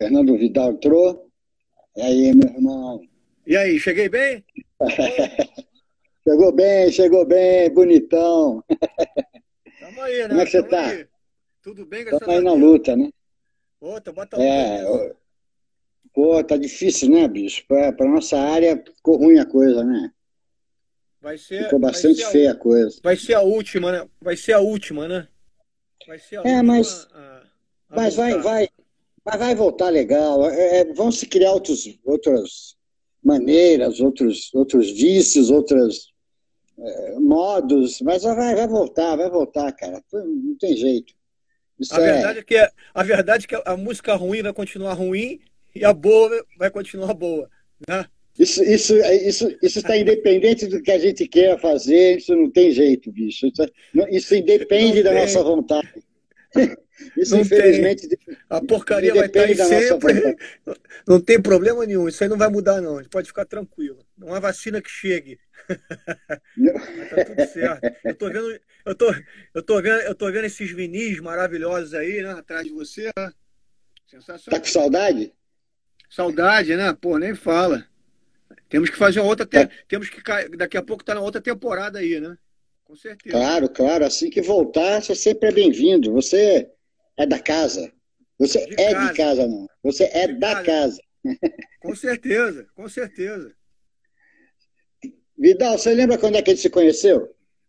Fernando Vidal entrou. E aí, meu irmão? E aí, cheguei bem? Bom, Chegou bem, bonitão. tamo aí, Como é né? que você Tamo tá? aí. Tudo bem, Estamos graças aí a na Deus. luta, né? Ô, bota a luta É, nisso. pô, tá difícil, né, bicho? Pra nossa área ficou ruim a coisa, né? Vai Ficou ser, vai bastante ser a, feia a coisa. vai ser a última, né? Vai ser a última, né? Vai ser a É, última a mas voltar. vai voltar legal. Vão se criar outras maneiras, outros vícios, outros modos, mas vai voltar, cara. Não tem jeito. Isso A verdade é. é que a verdade é que a música ruim vai continuar ruim e a boa vai continuar boa, né? Isso está independente do que a gente queira fazer, isso não tem jeito, bicho. Isso Não independe da nossa tem, vontade. Isso, não tem. infelizmente, A porcaria vai estar independe aí da nossa sempre. vontade. Não tem problema nenhum. Isso aí não vai mudar, não. A gente pode ficar tranquilo. Não há vacina que chegue. Mas tá tudo certo. Eu tô vendo esses vinis maravilhosos aí, né? Atrás de você, né? Tá com Sensacional. saudade? Saudade, né? Pô, nem fala. Temos que fazer uma outra. Tá, Temos que. Daqui a pouco tá na outra temporada aí, né? Com certeza. claro, claro. Assim que voltar, você sempre é bem-vindo. Você é da casa. Você De é de casa. casa, não. Você é De da casa. casa. Com certeza. Com certeza. Vidal, você lembra quando é que a gente se conheceu?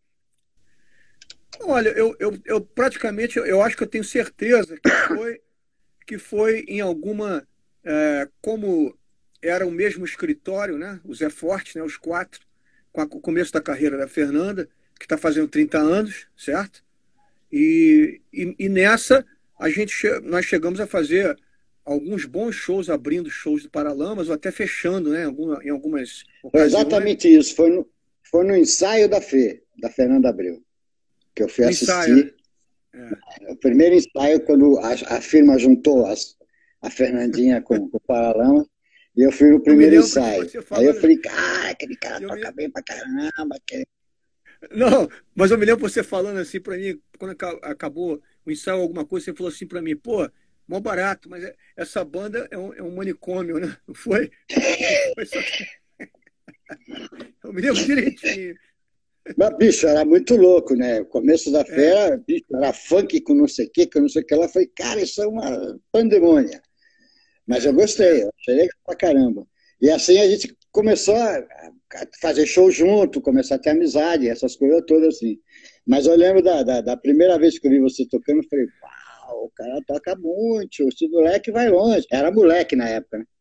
Olha, eu praticamente eu acho que eu tenho certeza que foi em alguma, como era o mesmo escritório, né? O Zé Forte, né? Os quatro, com o começo da carreira da Fernanda, que está fazendo 30 anos, certo? E nessa nós chegamos a fazer alguns bons shows, abrindo shows do Paralamas, ou até fechando, né? Em algumas Foi ocasiões, exatamente isso. Foi no ensaio da da Fernanda Abreu, que eu fui no ensaio, né? assistir. O primeiro ensaio, quando a firma juntou a Fernandinha com o Paralamas, e eu fui no Eu me primeiro lembro de ensaio. você Aí eu falando. falei, cara, aquele cara Eu toca me, bem pra caramba. Não, mas eu me lembro você falando assim pra mim, quando acabou o ensaio, alguma coisa, você falou assim pra mim, pô, mó barato, mas essa banda é um manicômio, né? Não foi? Não foi só que... Eu me lembro direitinho. Mas, bicho, era muito louco, né? O começo da É, fera, bicho, era funk com não sei o que, com não sei o que lá. Eu falei, cara, isso é uma pandemônia. Mas eu gostei, é. eu achei legal pra caramba. E assim a gente começou a fazer show junto, começar a ter amizade, essas coisas todas assim. Mas eu lembro da primeira vez que eu vi você tocando, eu falei, uau, o cara toca muito, esse moleque vai longe. Era moleque na época, né?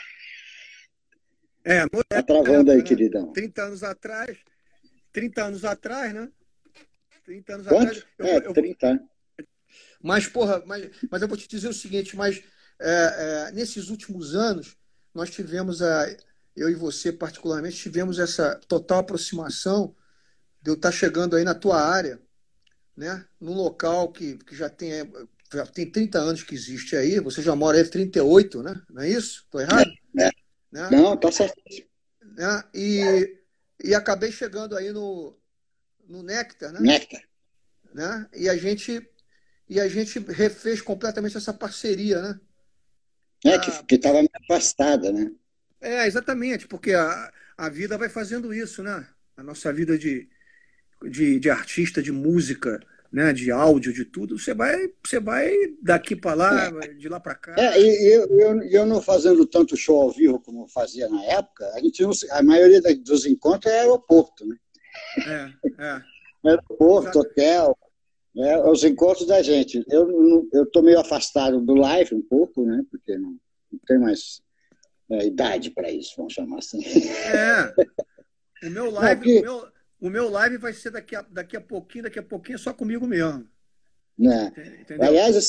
Tá Moleque na travando aí, época, né? queridão. 30 anos atrás, 30 anos atrás, né? 30 anos atrás, Quanto? eu vou, eu vou, 30 anos. mas, porra, mas eu vou te dizer o seguinte, nesses últimos anos, nós tivemos, eu e você particularmente, tivemos essa total aproximação de eu estar chegando aí na tua área, né? Num local que já tem 30 anos que existe aí, você já mora aí há 38, né? Não é isso? Estou errado? É. Né? Não, tá certo. Né? E acabei chegando aí no Néctar, né? Néctar. Né? E a gente refez completamente essa parceria, né? É, Pra, que tava meio afastada, né? exatamente, porque a vida vai fazendo isso, né? A nossa vida de artista, de música, né? De áudio, de tudo, você vai daqui para lá, de lá para cá. E eu não fazendo tanto show ao vivo como eu fazia na época, a maioria dos encontros é aeroporto, né? É, é, Aeroporto, exato. hotel, né? Os encontros da gente. Eu tô meio afastado do live um pouco, né? Porque não tem mais idade para isso, vamos chamar assim. É, o meu Não, live, o porque, meu, o meu live vai ser daqui a pouquinho só comigo mesmo. né? Entendeu? Aliás,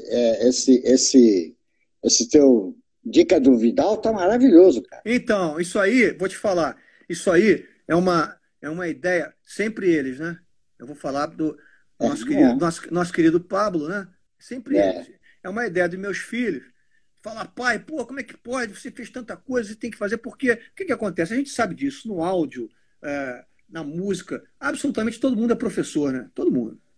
esse teu dica do Vidal tá maravilhoso, cara. Então, isso aí, vou te falar, isso aí é uma ideia, sempre eles, né? Eu vou falar do É, nosso querido Pablo, né? Sempre é, eles. É uma ideia dos meus filhos. Falar, pai, pô, como é que pode? Você fez tanta coisa, você tem que fazer, porque o que acontece? A gente sabe disso, no áudio, na música, absolutamente todo mundo é professor, né? Todo mundo.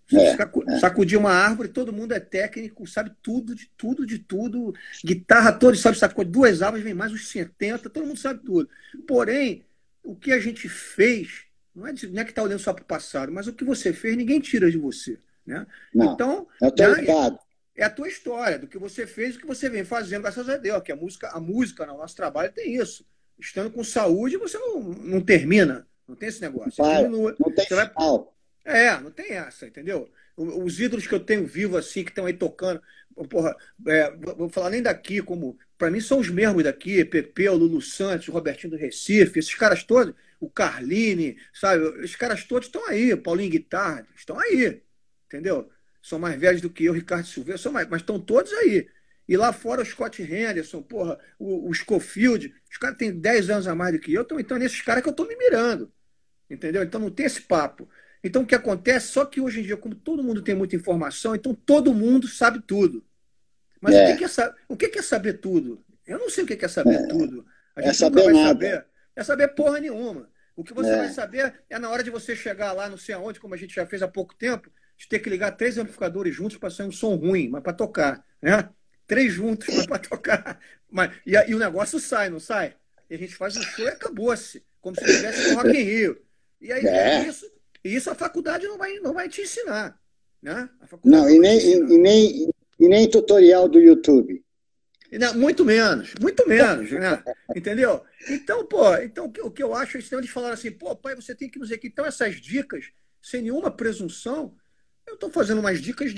É, é. Sacudir uma árvore, todo mundo é técnico, sabe tudo, de tudo, de tudo. Guitarra, todos sabem sacudir. Duas árvores, vem mais uns 70, todo mundo sabe tudo. Porém, o que a gente fez, não é que está olhando só para o passado, mas o que você fez, ninguém tira de você. Né? Não, Então, é o teu né, legado. é a tua história, do que você fez, do que você vem fazendo, graças a Deus. Que a música no nosso trabalho tem isso. Estando com saúde, você não termina. Não tem esse negócio. Você Para, diminui. não tem Você vai. final. Não tem essa, entendeu? Os ídolos que eu tenho vivo assim, que estão aí tocando, porra, vou falar nem daqui, como para mim são os mesmos daqui, Pepe, o Lulu Santos, o Robertinho do Recife, esses caras todos, o Carline, sabe? Esses caras todos estão aí, Paulinho Guitarra, estão aí, entendeu? São mais velhos do que eu, Ricardo Silveira, mas estão todos aí. E lá fora o Scott Henderson, porra, o Scofield, os caras têm 10 anos a mais do que eu, então é nesses caras que eu estou me mirando, entendeu? Então não tem esse papo. Então, o que acontece? Só que hoje em dia, como todo mundo tem muita informação, então todo mundo sabe tudo. Mas É, o que é saber tudo? Eu não sei o que é saber tudo. A é gente nunca saber vai nada. saber. É saber porra nenhuma. O que você vai É. saber é na hora de você chegar lá, não sei aonde, como a gente já fez há pouco tempo, de ter que ligar 3 amplificadores juntos para sair um som ruim, mas para tocar. Né? 3 juntos, mas para tocar. E o negócio sai, não sai? E a gente faz um show e acabou-se. Como se estivesse no Rock in Rio. E aí É. isso a faculdade não vai te ensinar. Né? A faculdade Não, não vai te ensinar. e nem tutorial do YouTube. Não, muito menos, né? Entendeu? Então, o que eu acho é estranho de falar assim, pô, pai, você tem que nos aqui. Então, essas dicas, sem nenhuma presunção, eu estou fazendo umas dicas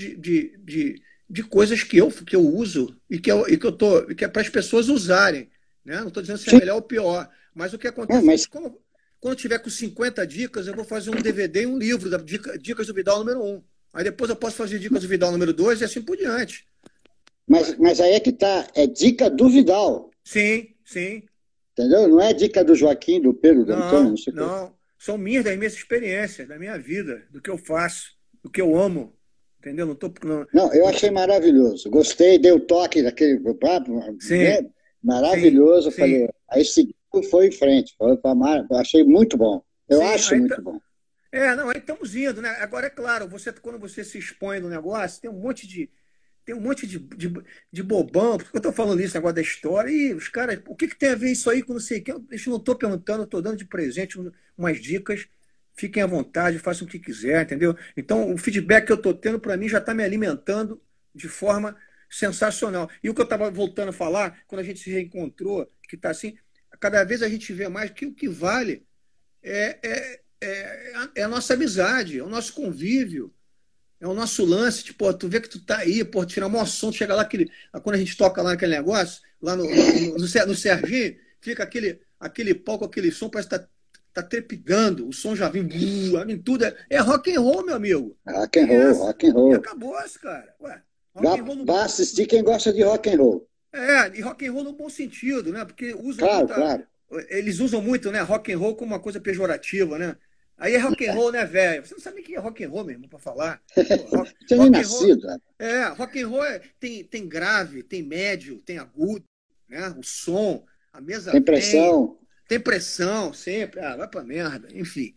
de coisas que eu uso e que é para as pessoas usarem. Né? Não estou dizendo se é Sim, melhor ou pior, mas o que não, acontece é mas que quando eu tiver com 50 dicas, eu vou fazer um DVD e um livro Dicas do Vidal número 1. Aí depois eu posso fazer Dicas do Vidal número 2 e assim por diante. Mas aí é que tá, é dica do Vidal, Sim, sim. entendeu? Não é dica do Joaquim, do Pedro, do Antônio, não Não, sei o quê. não. São das minhas experiências, da minha vida, do que eu faço, do que eu amo. Entendeu? Não tô. Não, eu achei maravilhoso. Gostei, deu toque daquele papo, Sim, né? Maravilhoso. sim. Falei, aí seguiu, foi em frente. Eu achei muito bom. Eu Sim. acho muito bom. Não, aí estamos indo, né? Agora, é claro, quando você se expõe no negócio, tem um monte de bobão. Por que eu estou falando isso, negócio da história? E os caras, o que tem a ver isso aí com não sei o que? Eu não estou perguntando, eu estou dando de presente umas dicas. Fiquem à vontade, façam o que quiser, entendeu? Então, o feedback que eu estou tendo, para mim, já está me alimentando de forma sensacional. E o que eu estava voltando a falar, quando a gente se reencontrou, que está assim, cada vez a gente vê mais que o que vale é a nossa amizade, é o nosso convívio. É o nosso lance, tipo, pô, tu vê que tu tá aí, pô, tirar o maior som, tu chega lá, quando a gente toca lá naquele negócio, lá no Serginho, fica aquele palco, aquele som, parece que tá trepidando, o som já vem tudo. É rock and roll, meu amigo. Rock and roll, rock and E roll. acabou-se, cara. Ué, rock and roll Vá assistir quem gosta de rock and roll. e rock and roll no bom sentido, né? Porque Claro, claro. eles usam muito, né, rock and roll como uma coisa pejorativa, né? Aí é rock and roll, né, velho? Você não sabe o que é rock and roll, meu irmão, pra falar. Pô, Tinha nem nascido. Né? Rock and roll tem grave, tem médio, tem agudo, né? O som, a mesa Tem pressão. tem pressão sempre. Vai pra merda, enfim.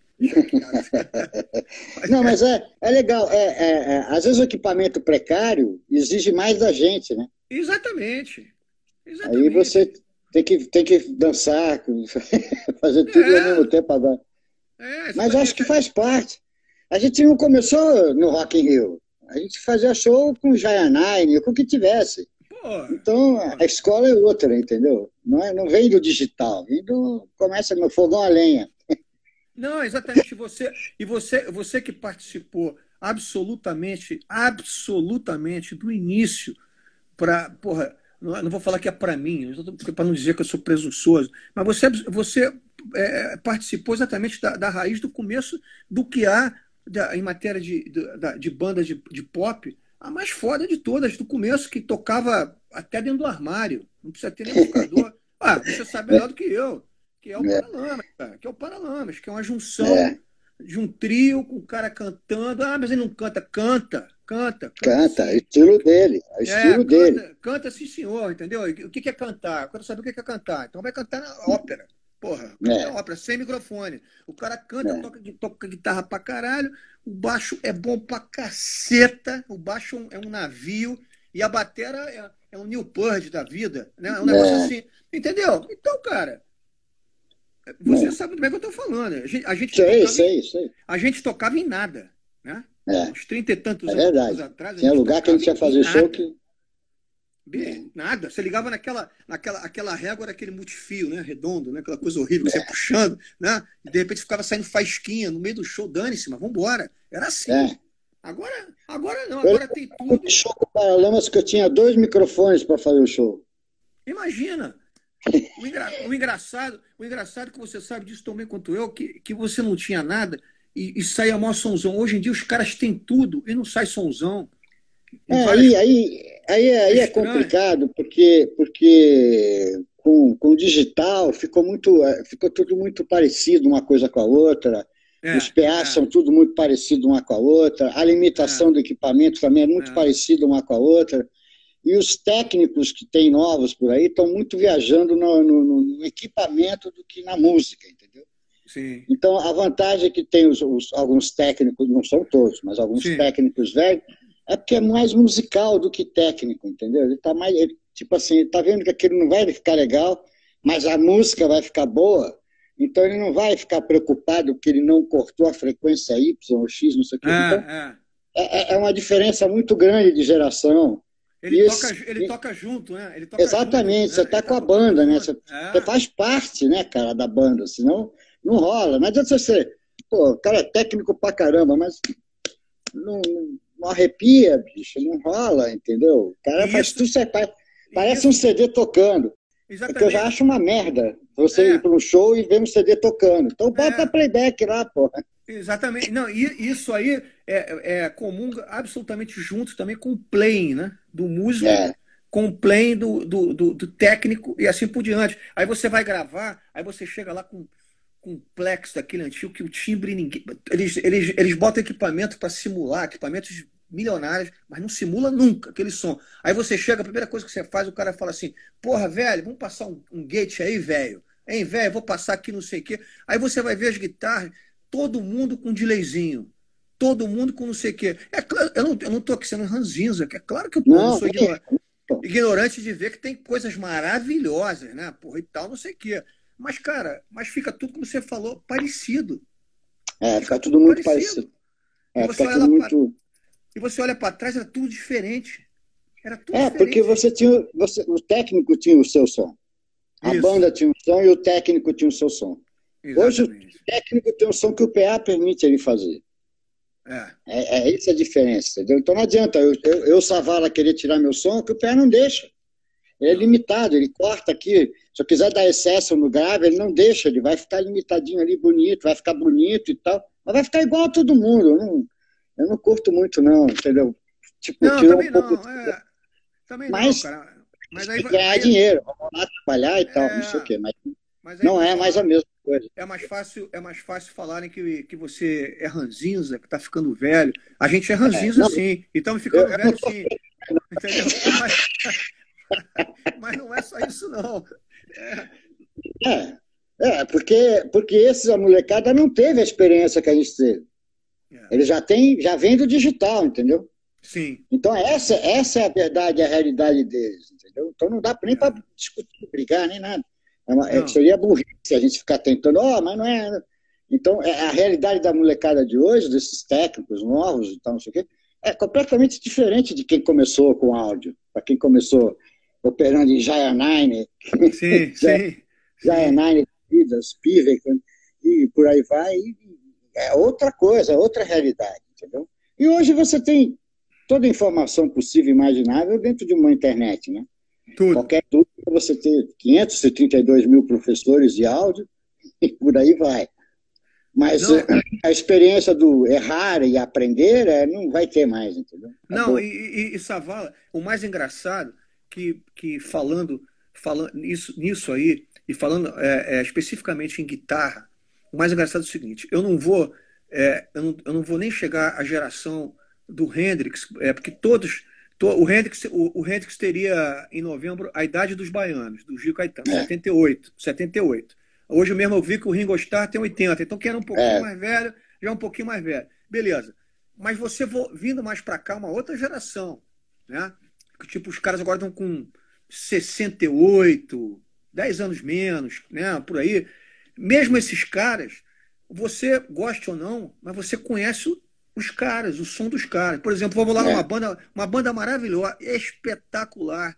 Não, mas é legal. Às vezes o equipamento precário exige mais da gente, né? Exatamente. Aí você tem que dançar, fazer tudo ao mesmo tempo agora. Mas acho que faz parte. A gente não começou no Rock in Rio. A gente fazia show com Jayanine, com o que tivesse. Então, a escola é outra, entendeu? Não vem do digital, começa no fogão a lenha. Não, exatamente. Você que participou absolutamente do início porra, não vou falar que é para mim, para não dizer que eu sou presunçoso, mas você participou exatamente da raiz do começo do que há em matéria de banda de pop, a mais foda de todas, do começo, que tocava até dentro do armário, não precisa ter nem amplificador. Você sabe melhor do que eu, que é o Paralamas, cara, que é o Paralamas, que é uma junção de um trio com o cara cantando. Mas ele não canta, canta. Canta, é estilo dele. É estilo dele. Canta sim, senhor, entendeu? O que é cantar? Eu quero saber o que é cantar. Então vai cantar na ópera. Porra, canta ópera, sem microfone. O cara canta, toca guitarra pra caralho, o baixo é bom pra caceta, o baixo é um navio, e a batera é um Neil Peart da vida, né? É um negócio assim, entendeu? Então, cara, você sabe do bem o que eu tô falando. A gente tocava em nada, né? Uns 30 e tantos anos atrás. Tinha lugar que a gente ia fazer show que... Nada. Você ligava naquela régua daquele multifio, né? Redondo, né? Aquela coisa horrível que você ia puxando, né? E de repente ficava saindo faísquinha no meio do show, dane-se, mas vambora. Era assim. Agora não, agora tem tudo. Show com Paralamas que eu tinha 2 microfones para fazer o show. Imagina. O engraçado que você sabe disso tão bem quanto eu, que você não tinha nada e saía maior sonzão. Hoje em dia os caras têm tudo e não sai sonzão. Aí é complicado, porque com o digital ficou tudo muito parecido uma coisa com a outra. Os PAs são tudo muito parecido uma com a outra. A limitação do equipamento também é muito parecida uma com a outra. E os técnicos que tem novos por aí estão muito viajando no equipamento do que na música, entendeu? Sim. Então, a vantagem que tem alguns técnicos, não são todos, mas alguns técnicos velhos, é porque é mais musical do que técnico, entendeu? Ele tá mais, tipo assim, ele tá vendo que aquilo não vai ficar legal, mas a música vai ficar boa, então ele não vai ficar preocupado porque ele não cortou a frequência Y ou X, não sei o quê. Então, é uma diferença muito grande de geração. Ele toca junto, né? Ele toca exatamente, junto, você está com a banda, né? Você faz parte, né, cara, da banda, senão não rola. Não adianta você, o cara é técnico pra caramba, mas não arrepia, bicho, não rola, entendeu? O cara faz tudo certo, parece um CD tocando. Exatamente. É que eu já acho uma merda você ir para um show e ver um CD tocando. Então bota playback lá, porra. Exatamente. Não, isso aí é comum absolutamente junto também com o playing, né? Do músico, com o playing do técnico e assim por diante. Aí você vai gravar, aí você chega lá com um plex daquele antigo que o timbre ninguém. Eles botam equipamento para simular, equipamentos milionários, mas não simula nunca aquele som. Aí você chega, a primeira coisa que você faz, o cara fala assim: porra, velho, vamos passar um gate aí, velho? Hein, velho, vou passar aqui não sei o quê. Aí você vai ver as guitarras. Todo mundo com delayzinho. Todo mundo com não sei o quê. É claro, eu não estou aqui sendo ranzinza, que é claro que eu não sou ignorante de ver que tem coisas maravilhosas, né? Porra, e tal, não sei o quê. Mas, cara, fica tudo, como você falou, parecido. Fica tudo muito parecido. E você olha para trás, era tudo diferente. Era tudo diferente. Porque o técnico tinha o seu som. A banda tinha um som e o técnico tinha o seu som. Exatamente. Hoje o técnico tem um som que o PA permite ele fazer. É essa a diferença, entendeu? Então não adianta eu Savala, querer tirar meu som, que o PA não deixa. Ele é limitado, ele corta aqui. Se eu quiser dar excesso no grave, ele não deixa, ele vai ficar limitadinho ali, bonito, vai ficar bonito e tal, mas vai ficar igual a todo mundo. Eu não curto muito, não, entendeu? Tipo, não, tirou também um pouco. Não, também mas, não, cara. Mas aí ganhar dinheiro, vamos lá trabalhar e tal, não sei o quê, mas não é mais a mesma coisa. É mais fácil falarem que você é ranzinza, que está ficando velho. A gente é ranzinza, sim. E estamos ficando velho, sim. Entendeu? Mas não é só isso, não. Porque a molecada não teve a experiência que a gente teve. Ele já vem do digital, entendeu? Sim. Então essa é a verdade, a realidade deles, entendeu? Então não dá nem para discutir, brigar, nem nada. Seria burrice a gente ficar tentando, mas não é. Então, a realidade da molecada de hoje, desses técnicos novos e tal, não sei o quê, é completamente diferente de quem começou com áudio, para quem começou operando em Jaya Nine, Jaya Nine, Spivack, e por aí vai. É outra coisa, outra realidade, entendeu? E hoje você tem toda a informação possível e imaginável dentro de uma internet, né? Tudo. Qualquer dúvida, você ter 532 mil professores de áudio e por aí vai. Mas a experiência do errar e aprender não vai ter mais, entendeu? Não, e Savala, o mais engraçado que falando nisso aí, e falando especificamente em guitarra, o mais engraçado é o seguinte: eu não vou nem chegar à geração do Hendrix, porque o Hendrix teria em novembro a idade dos baianos, do Gil Caetano, 78. Hoje mesmo eu vi que o Ringo Starr tem 80, então quem era um pouquinho É, mais velho, já é um pouquinho mais velho. Beleza. Mas você vindo mais para cá, uma outra geração, né? Tipo, os caras agora estão com 68, 10 anos menos, né? Por aí. Mesmo esses caras, você goste ou não, mas você conhece os caras, o som dos caras. Por exemplo, vamos lá numa é. banda, uma banda maravilhosa, espetacular,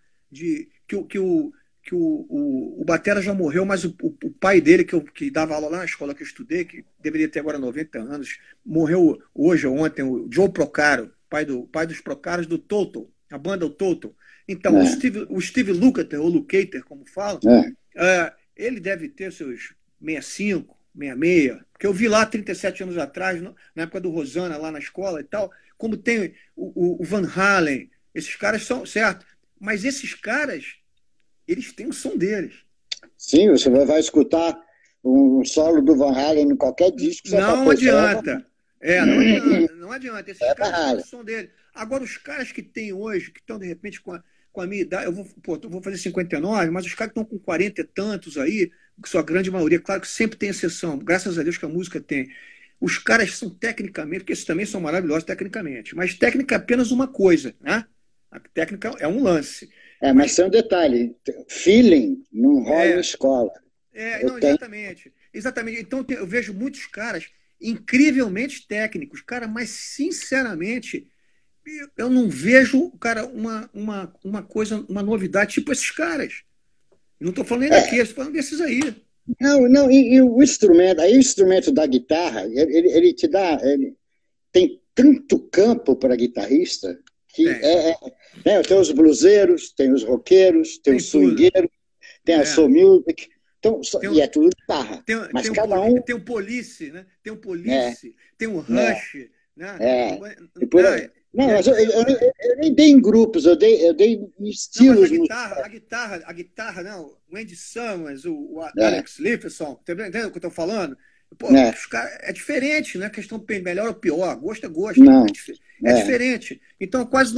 que o Batera já morreu, mas o pai dele, que dava aula lá na escola que eu estudei, que deveria ter agora 90 anos, morreu hoje ou ontem, o Joe Procaro, pai dos Procaros do Toto, a banda o Toto. Então, É, o Steve Lukather, ou Lukather, como falam, é. ele deve ter seus 65, 66, porque eu vi lá 37 anos atrás, na época do Rosana, lá na escola e tal, como tem o Van Halen, esses caras são, certo? Mas esses caras, eles têm o som deles. Sim, você vai escutar um solo do Van Halen em qualquer disco, você vai falar, Não pô, isso aí adianta. Não adianta, não adianta. Esses é Van caras têm o Halen. som dele. Agora, os caras que tem hoje, que estão de repente com a minha idade, eu vou fazer 59, mas os caras que estão com 40 e tantos aí, que sua grande maioria, claro que sempre tem exceção, graças a Deus que a música tem. Os caras são tecnicamente, porque esses também são maravilhosos tecnicamente, mas técnica é apenas uma coisa, né? A técnica é um lance. É, mas Mas tem um detalhe, feeling não rola em é, escola. Eu não, tenho. exatamente. Exatamente. Então eu vejo muitos caras incrivelmente técnicos, cara, mas sinceramente eu não vejo, cara, uma coisa, uma novidade tipo esses caras. Não estou falando nem daqui, É, estou falando desses aí. não, não, e o instrumento, aí o instrumento da guitarra, ele te dá, tem tanto campo para guitarrista que Tem, né, tem os bluseiros, tem os roqueiros, tem tem os tudo. swingueiros, tem a É. soul music, então, Tem, e é tudo guitarra. Mas tem, cada um, tem um police, né? Tem um né, police, tem um né, rush, né? é, e por aí. Né? Não, mas eu nem dei em grupos, eu dei em Não, mas estilos musicais. a guitarra, não. O Andy Summers, o É, Alex Lifeson, tá entendendo o que eu tô falando? Pô, né, os cara, é diferente, não é questão de melhor ou pior, gosto é gosto, não, é é, diferente. Então eu quase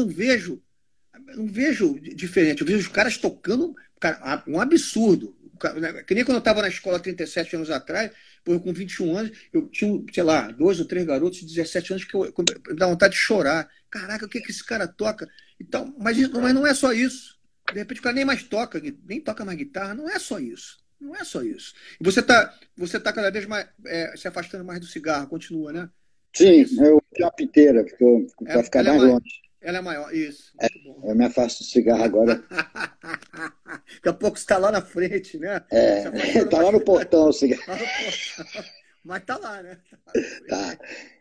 não vejo diferente. Eu vejo os caras tocando, cara, um absurdo. Que nem quando eu estava na escola 37 anos atrás, pô, com 21 anos, eu tinha, sei lá, dois ou três garotos de 17 anos que eu dava vontade de chorar. Caraca, o que esse cara toca? Então, mas não é só isso. De repente o cara nem mais toca, nem toca mais guitarra. Não é só isso. Não é só isso. E você tá cada vez mais se afastando mais do cigarro, continua, né? Não é sim, isso? eu tenho uma piteira, para ficar Ela é, mais longe. ela é maior. Isso, muito bom. Eu me afasto do cigarro agora. Daqui a pouco você está lá na frente, né? Se É, afastando tá mais lá no portão o cigarro. lá no portão. Mas tá lá, né? Tá lá na Tá. frente.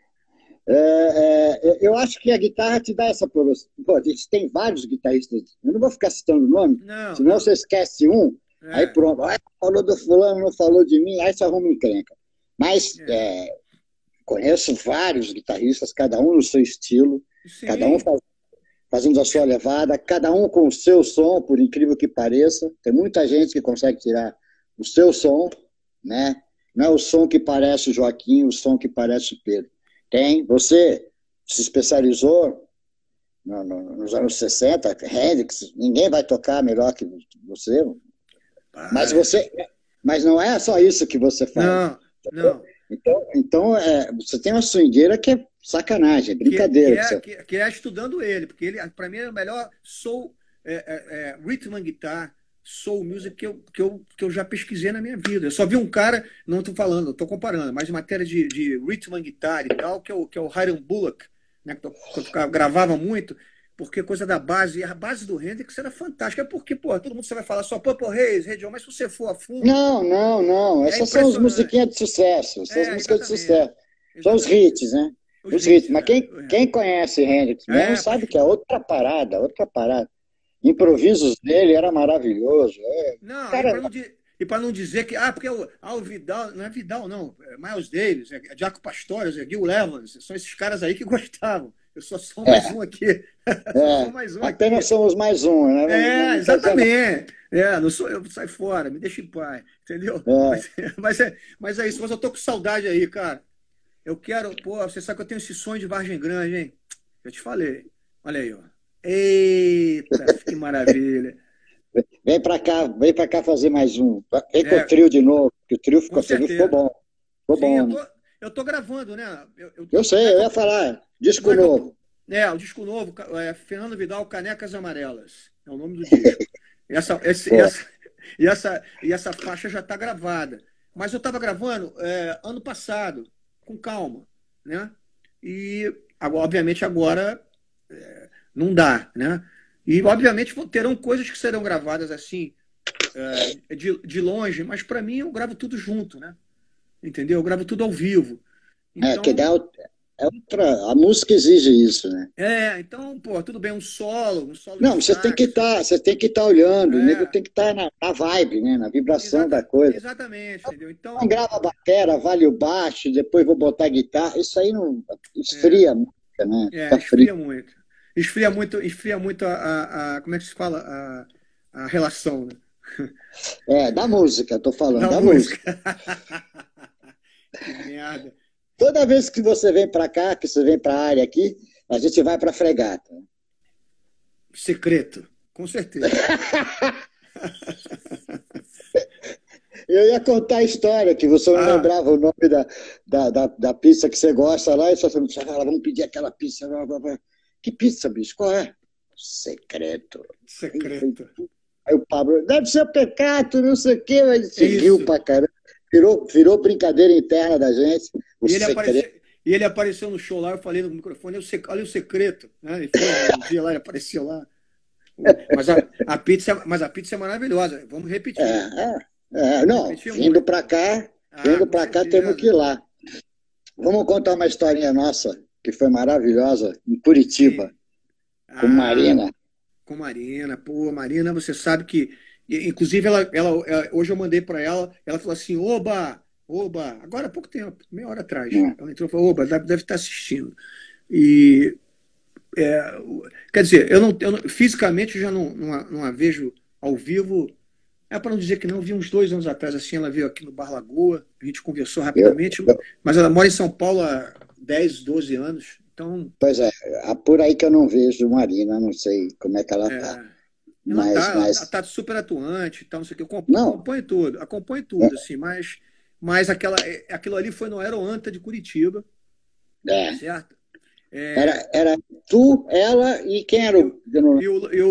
Eu acho que a guitarra te dá essa progressão. Pô, a gente tem vários guitarristas. Eu não vou ficar citando o nome, Não, senão não. você esquece um, aí É, pronto. Ah, falou do fulano, não falou de mim, aí você arruma encrenca. Mas é. conheço vários guitarristas, cada um no seu estilo, cada um Sim, fazendo a sua levada, cada um com o seu som, por incrível que pareça. Tem muita gente que consegue tirar o seu som, né? Não é o som que parece o Joaquim, o som que parece o Pedro. Você se especializou nos anos 60, Hendrix, ninguém vai tocar melhor que você, mas para. você, mas não é só isso que você faz. Não, não. Então você tem uma swingueira que é sacanagem, é brincadeira que você. Que é estudando ele, porque ele, para mim, é o melhor soul, rhythm and guitar, soul music que eu já pesquisei na minha vida. Eu só vi um cara, não estou falando, estou comparando, mas em matéria de rhythm and guitar e tal, que é o Hiram Bullock, né, que eu gravava muito, porque coisa da base, e a base do Hendrix era fantástica. É porque, pô, todo mundo você vai falar só Purple Haze, Red Hot, mas se você for a fundo, Não, não, não. é Essas são as impressionante. musiquinhas de sucesso. Essas são as músicas de Exatamente. sucesso. São os Exatamente. hits, né? Os Os hits. hits, Mas né? quem conhece Hendrix mesmo Pode sabe que é crer. outra parada, outra parada. Improvisos dele era maravilhoso. Não, Cara, e para não dizer que, porque o Vidal, não é Vidal, não, é Miles Davis, é Jaco Pastorius, é Gil Evans, são esses caras aí que gostavam. Eu só sou mais é, um aqui. Só sou mais um apenas aqui. somos mais um, né? Não quer dizer nada. Exatamente. Não sou eu, sai fora, me deixa em paz, entendeu? É, Mas é isso, mas eu tô com saudade aí, cara. Eu quero, pô, você sabe que eu tenho esse sonho de Vargem Grande, hein? Eu te falei. Olha aí, ó. Eita, que maravilha. Vem pra cá fazer mais um. Vem com o É, trio de novo, que o trio com ficou, você viu, ficou certeza. bom. Ficou Sim, bom, né? eu tô gravando, né? Eu Não é sei, que eu ia eu, falar, não disco é que eu, novo. o disco novo, Fernando Vidal, Canecas Amarelas, é o nome do disco. Essa, esse, Pô, essa, e essa faixa já está gravada. Mas eu estava gravando ano passado, com calma, né? E, obviamente, agora não dá, né? E, obviamente, terão coisas que serão gravadas assim, de longe, mas para mim eu gravo tudo junto, né? Entendeu? Eu gravo tudo ao vivo. que Então, dá, é outra, a música exige isso, né? então, pô, tudo bem, um solo de Não, sax. você tem que estar olhando, o nego É, tem que estar na vibe, né? Na vibração da coisa. exatamente, entendeu? Não Então, grava a batera, vale o baixo, depois vou botar a guitarra, isso aí não é, esfria a música, né? Fica frio. esfria muito. Esfria muito como é que se fala? A relação, né? É, da música, tô falando, Da da música. música. Que merda. Toda vez que você vem para cá, que você vem para a área aqui, a gente vai para Fregata. Secreto, com certeza. Eu ia contar a história, que você não Ah, lembrava o nome da pizza que você gosta lá, e você fala, vamos pedir aquela pizza. Que pizza, bicho? Qual é? Secreto. Aí, secreto. aí o Pablo, deve ser pecado, não sei o quê, mas a É gente riu isso. pra caramba. Virou brincadeira interna da gente, o E ele secreto. apareceu, e ele apareceu no show lá, eu falei no microfone, olha o secreto. Né? Ele foi no dia lá, ele apareceu lá. Mas a pizza é maravilhosa. Vamos repetir. Vamos Não, repetir muito. vindo Com pra cá, temos que certeza. ir lá. Vamos contar uma historinha nossa, que foi maravilhosa, em Curitiba, Sim. com Ah, Marina. com Marina. Pô, Marina, você sabe que. Inclusive, hoje eu mandei para ela falou assim: Oba, Oba, agora há pouco tempo, meia hora atrás. Né? Ela entrou e falou: Oba, deve estar assistindo. E, quer dizer, fisicamente eu já não a vejo ao vivo. É para não dizer que não, vi uns 2 anos atrás, assim, ela veio aqui no Bar Lagoa, a gente conversou Eu, rapidamente, eu- mas ela mora em São Paulo há 10, 12 anos, então Pois é, por aí que eu não vejo Marina, não sei como é que ela tá. é, ela Mas tá super atuante, então, não sei o que, não, acompanha tudo, assim, mas aquilo ali foi no Aeroanta de Curitiba, é, certo? É, era tu, ela e quem era e, o. Eu não,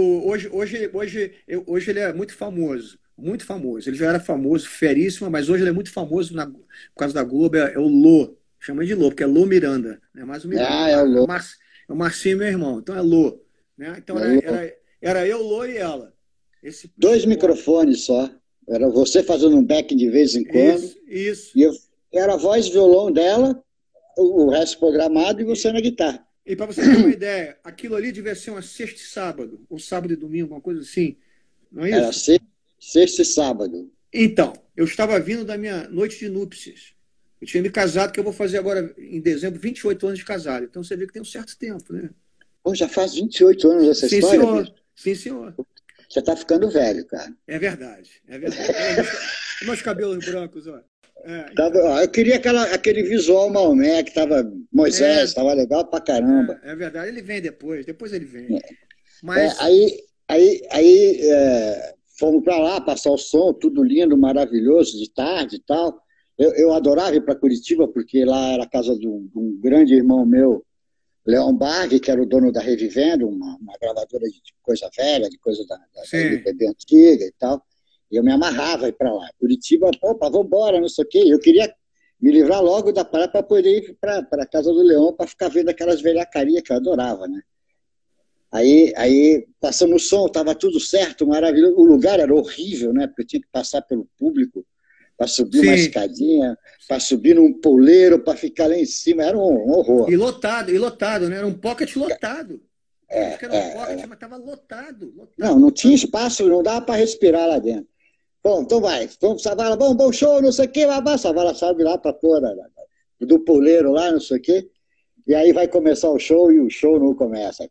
hoje ele é muito famoso, muito famoso. Ele já era famoso, feríssimo, mas hoje ele é muito famoso por causa da Globo, é o Lô. Chama ele de Lô, porque é Lô Miranda, não é mais o Miranda. é o Lô. É o Marcinho, meu irmão, então é Lô. Né? Então É o Lô. era eu, Lô e ela. Esse Dois duo. microfones só. Era você fazendo um back de vez em quando. Isso. E eu, era a voz e violão dela, o resto programado e você na guitarra. E para você ter uma ideia, aquilo ali devia ser uma sexta e sábado, ou sábado e domingo, uma coisa assim, não é Era isso? sexta e sábado. Então, eu estava vindo da minha noite de núpcias. Eu tinha me casado, que eu vou fazer agora, em dezembro, 28 anos de casado. Então você vê que tem um certo tempo, né? Pô, já faz 28 anos essa Sim, história, bicho. senhor. Sim, senhor. Você tá ficando velho, cara. É verdade, é verdade. Olha meus cabelos brancos, ó. Então. Ó, eu queria aquele visual Maomé, que tava É, Moisés, tava legal pra caramba. é verdade. Ele vem depois ele vem. É, Mas, fomos para lá passar o som, tudo lindo, maravilhoso, de tarde e tal. Eu adorava ir para Curitiba, porque lá era a casa de um grande irmão meu, Leon Barg, que era o dono da Revivendo, uma gravadora de coisa velha, de coisa da sim. MPB antiga e tal. E eu me amarrava a ir para lá. Curitiba, opa, vamos embora, não sei o quê. Eu queria me livrar logo da praia para poder ir para a casa do Leão para ficar vendo aquelas velhacarias que eu adorava, né? Aí passamos o som, estava tudo certo, maravilhoso. O lugar era horrível, né? Porque eu tinha que passar pelo público para subir uma Sim, escadinha, para sim. subir num poleiro, para ficar lá em cima. Era um horror. E lotado, né? Era um pocket lotado. A gente que era um pocket, mas estava lotado, Não, lotado, não tinha lotado. espaço, não dava para respirar lá dentro. Bom, então vai, vamos, Savala, bom show, não sei o quê, babá. Savala sabe lá para pôr do poleiro lá, não sei o quê. E aí vai começar o show e o show não começa.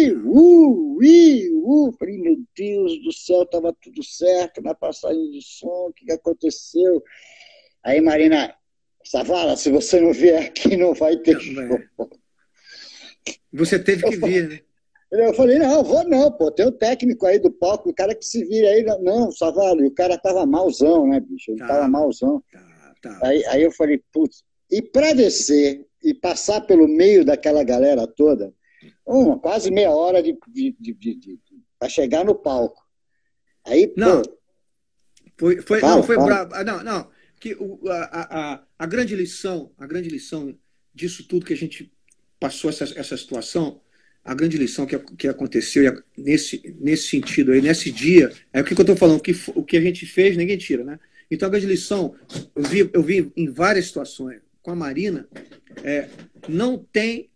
Falei, meu Deus do céu, estava tudo certo na passagem de som, o que aconteceu? Aí, Marina, Savala, se você não vier aqui, não vai ter Não, show. você teve Eu que falei, vir, né? Eu falei, não, vou não, pô, tem o técnico aí do palco, o cara que se vira aí, não, Savalo, e o cara tava malzão, né, bicho? Ele tava malzão. Tá. Aí eu falei, putz, e para descer e passar pelo meio daquela galera toda, quase meia hora para chegar no palco. Aí, Não, pô. Foi brabo. Não. Que a grande lição disso tudo que a gente passou essa situação, a grande lição que aconteceu nesse sentido aí, nesse dia, é o que eu estou falando, o que a gente fez, ninguém tira, né? Então a grande lição, eu vi em várias situações, com a Marina, não tem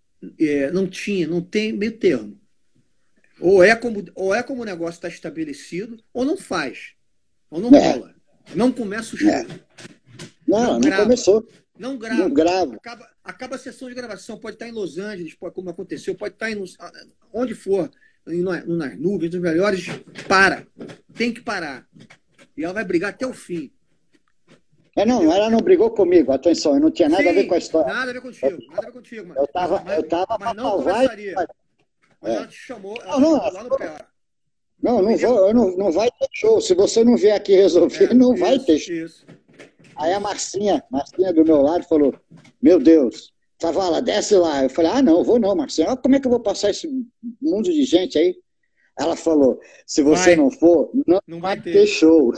meio termo. Ou é como o negócio está estabelecido, ou não faz. Ou não rola. Não começa o show. Não começou. Não grava. Não grava. Acaba a sessão de gravação. Pode estar em Los Angeles, como aconteceu, pode estar onde for, nas nuvens, nos melhores. Para. Tem que parar. E ela vai brigar até o fim. Ela não brigou comigo, atenção, eu não tinha nada a ver com a história. Nada a ver contigo, mano. Eu tava mas não começaria. Mas ela te chamou, lá no pé. Não vai ter show. Se você não vier aqui resolver, não vai ter show. Isso. Aí a Marcinha do meu lado falou, meu Deus, Savala, desce lá. Eu falei, não, vou não, Marcinha. Como é que eu vou passar esse mundo de gente aí? Ela falou, se você não for, não vai ter show.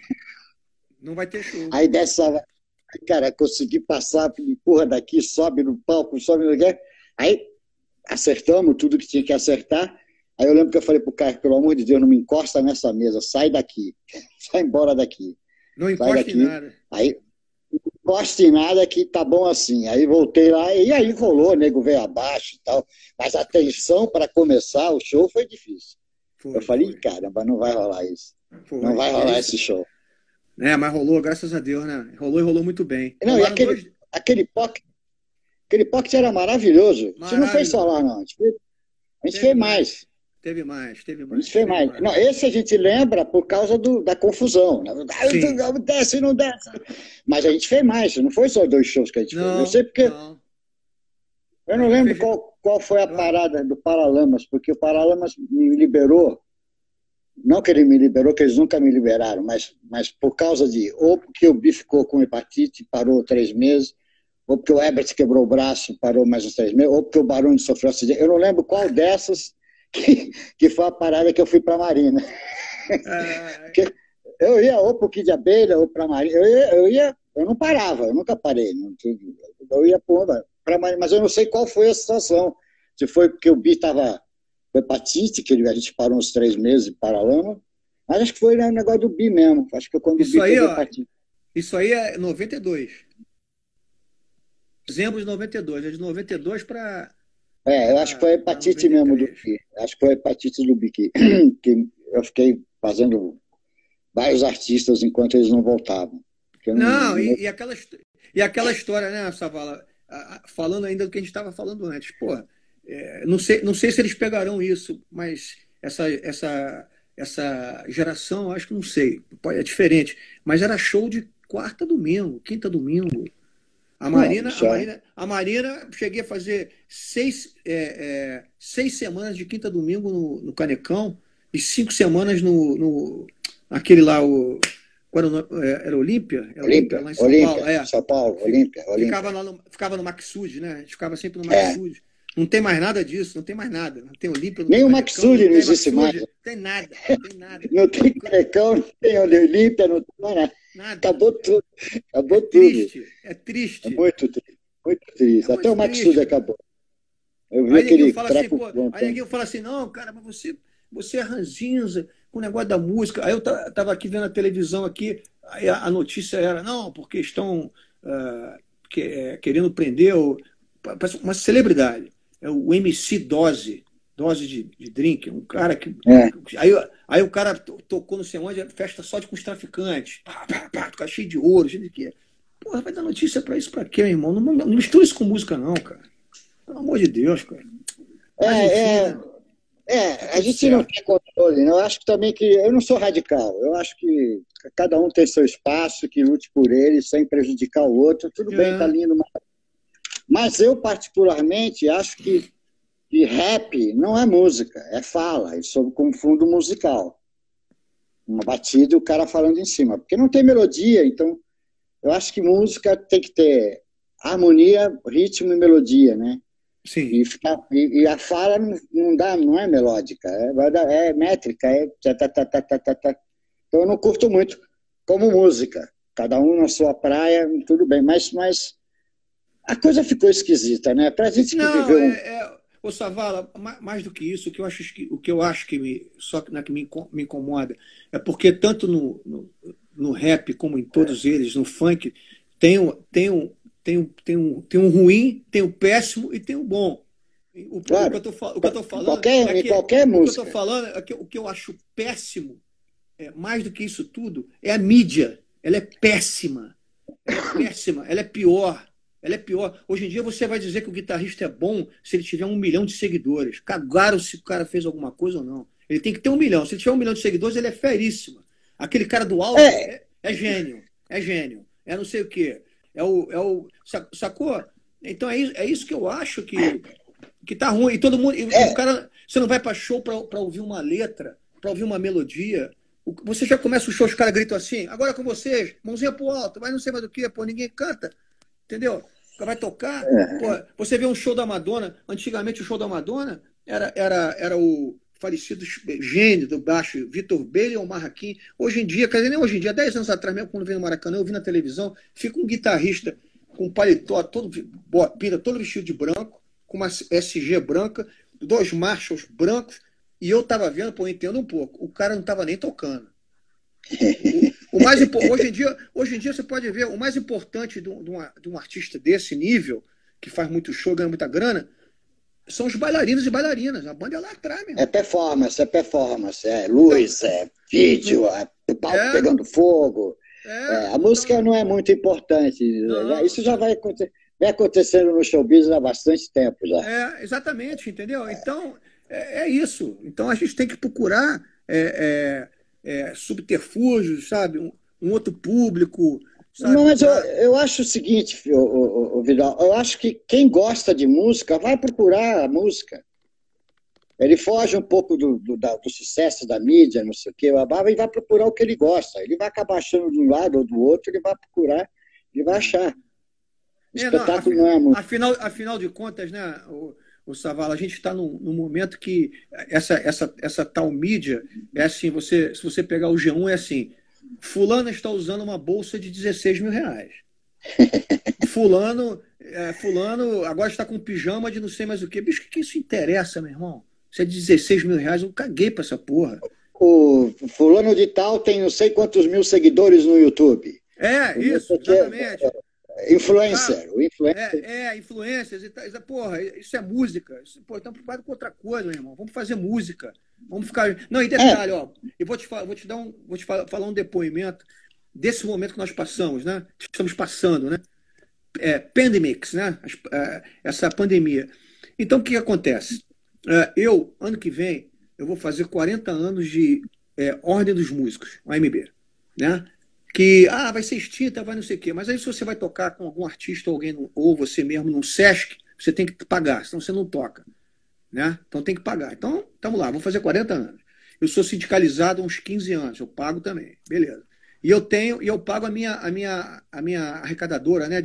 Não vai ter show. Aí dessa, cara, consegui passar, empurra daqui, sobe no palco, sobe no lugar. Aí acertamos tudo que tinha que acertar. Aí eu lembro que eu falei pro Caio, pelo amor de Deus, não me encosta nessa mesa, sai daqui, sai embora daqui. Não encosta em nada. Aí, não encosta em nada que tá bom assim. Aí voltei lá, e aí rolou, o nego veio abaixo e tal. Mas a tensão para começar o show foi difícil. Eu falei, caramba, não vai rolar isso. Não vai rolar esse show. Mas rolou, graças a Deus, né? Rolou muito bem. Não, e aquele pocket era maravilhoso. Você não fez só lá, não. A gente fez mais. Teve mais. A gente fez mais. Não, esse a gente lembra por causa da confusão. Desce, não desce. Mas a gente fez mais. Não foi só 2 shows que a gente fez. Eu sei porque... Não. Eu não lembro qual foi a parada do Paralamas, porque o Paralamas me liberou. Não que ele me liberou, que eles nunca me liberaram, mas por causa de... Ou porque o Bi ficou com hepatite, parou 3 meses, ou porque o Herbert quebrou o braço, parou mais uns 3 meses, ou porque o Barone sofreu acidente. Eu não lembro qual dessas que foi a parada que eu fui para a Marina. Eu ia ou para o Kid de Abelha, ou para a Marina. Eu não parava, eu nunca parei. Eu ia para a Marina, mas eu não sei qual foi a situação. Se foi porque o Bi estava com hepatite, que a gente parou uns 3 meses de Paralama, mas acho que foi o negócio do Bi mesmo. Acho que quando o Bi teve hepatite. Isso aí é 92. Dezembro de 92. É de 92 para... eu acho que foi a hepatite mesmo do Bi. Acho que foi a hepatite do Bi que eu fiquei fazendo vários artistas enquanto eles não voltavam. E aquela história, né, Savala? Falando ainda do que a gente estava falando antes. Porra, não sei se eles pegarão isso, mas essa geração, acho que não sei. É diferente. Mas era show de quarta domingo, quinta domingo. A Marina, cheguei a fazer 6 semanas de quinta domingo no Canecão e 5 semanas naquele lá, era Olímpia? Olímpia, lá em São Paulo. Olímpia. Ficava no Maxud, né? A gente ficava sempre no Maxud. Não tem mais nada disso, não tem mais nada. Não tem Olímpia, nem o Maxud não existe mais. Não tem nada. Não tem Canecão, não tem Olímpia, não tem mais nada. Acabou tudo. É triste. É muito triste. Até o Maxud acabou. Eu vi aí aquele aí ninguém fala assim, não, cara, mas você é ranzinza com o negócio da música. Aí eu estava aqui vendo a televisão aqui, aí a notícia era, não, porque estão querendo prender uma celebridade. É o MC Dose de drink, um cara que... Aí o cara tocou não sei onde, festa só com os traficantes. Ficar cheio de ouro, cheio de quê. Porra, vai dar notícia pra isso pra quê, meu irmão? Não mistura isso com música, não, cara. Pelo amor de Deus, cara. A gente não tem controle, né? Eu acho que também que... Eu não sou radical. Eu acho que cada um tem seu espaço, que lute por ele, sem prejudicar o outro. Tudo bem, tá lindo. Mas eu, particularmente, acho que que rap não é música, é fala, é sobre com fundo musical. Uma batida e o cara falando em cima. Porque não tem melodia, então eu acho que música tem que ter harmonia, ritmo e melodia, né? Sim. E a fala não é melódica, é métrica, é tá, tá, tá, tá, tá, tá, tá. Então eu não curto muito como música. Cada um na sua praia, tudo bem, mas a coisa ficou esquisita, né? Pra gente que Não, viveu. ô Savala, mais do que isso, o que eu acho que me incomoda é porque tanto no rap como em todos eles, no funk, tem um ruim, tem um péssimo e tem um bom. O que Claro, eu tô falando é em que qualquer o que eu tô música. falando é que o que eu acho péssimo, mais do que isso tudo, é a mídia. Ela é péssima. Ela é péssima, ela é pior. Ela é pior. Hoje em dia você vai dizer que o guitarrista é bom se ele tiver 1 milhão de seguidores. Cagaram se o cara fez alguma coisa ou não. Ele tem que ter 1 milhão. Se ele tiver 1 milhão de seguidores, ele é feríssimo. Aquele cara do áudio É, é gênio. É gênio. É não sei o quê. Sacou? Então é isso que eu acho que tá ruim. E todo mundo. E o é, cara. Você não vai para show para ouvir uma letra, para ouvir uma melodia. Você já começa o show, os caras gritam assim, agora com vocês, mãozinha pro alto, mas não sei mais do que, pô, ninguém canta. Entendeu? Vai tocar. Pô, você vê um show da Madonna. Antigamente, o show da Madonna era o falecido gênio do baixo, Vitor Belli ou Marraquim. Hoje em dia, quer dizer, nem hoje em dia, 10 anos atrás mesmo, quando veio no Maracanã, eu vi na televisão, fica um guitarrista com um paletó, todo boa pinta, todo vestido de branco, com uma SG branca, 2 Marshalls brancos, e eu tava vendo, pô, eu entendo um pouco. O cara não tava nem tocando. Hoje em dia você pode ver, o mais importante de um artista desse nível, que faz muito show, ganha muita grana, são os bailarinos e bailarinas. A banda é lá atrás, meu irmão. é performance, é Então, luz, é vídeo, é o palco é, pegando fogo. A música então, não é muito importante. não, Isso já vem acontecendo no showbiz há bastante tempo já. exatamente, entendeu? Então, é isso. Então a gente tem que procurar subterfúgios, sabe? Um outro público, Não, sabe? mas eu acho o seguinte, Vidal, eu acho que quem gosta de música vai procurar a música. Ele foge um pouco do sucesso da mídia, não sei o quê, e vai procurar o que ele gosta. Ele vai acabar achando de um lado ou do outro, ele vai procurar, ele vai achar. O Não, espetáculo não é a música. afinal de contas, né, o Savala, a gente está num momento que essa tal mídia é assim, se você pegar o G1, é assim, fulano está usando uma bolsa de 16 mil reais. Fulano agora está com um pijama de não sei mais o quê. Bicho, o que isso interessa, meu irmão? Se é 16 mil reais, eu caguei pra essa porra. O fulano de tal tem não sei quantos mil seguidores no YouTube. Isso, exatamente. Sabe? Influencer. O influencer. Influências e tal. Porra, isso é música. Pô, estamos preocupados com outra coisa, meu irmão. Vamos fazer música. Vamos ficar. Não, e detalhe, ó. Eu vou te falar um depoimento desse momento que nós passamos, né? Estamos passando, né? Pandemics, né? Essa pandemia. Então, o que acontece? Ano que vem, eu vou fazer 40 anos de Ordem dos Músicos, OMB, né? Que vai ser extinta, vai não sei o quê. Mas aí se você vai tocar com algum artista ou alguém, ou você mesmo num Sesc, você tem que pagar, senão você não toca. Né? Então tem que pagar. Então, estamos lá, vamos fazer 40 anos. Eu sou sindicalizado há uns 15 anos, eu pago também, beleza. E eu pago a minha arrecadadora, né,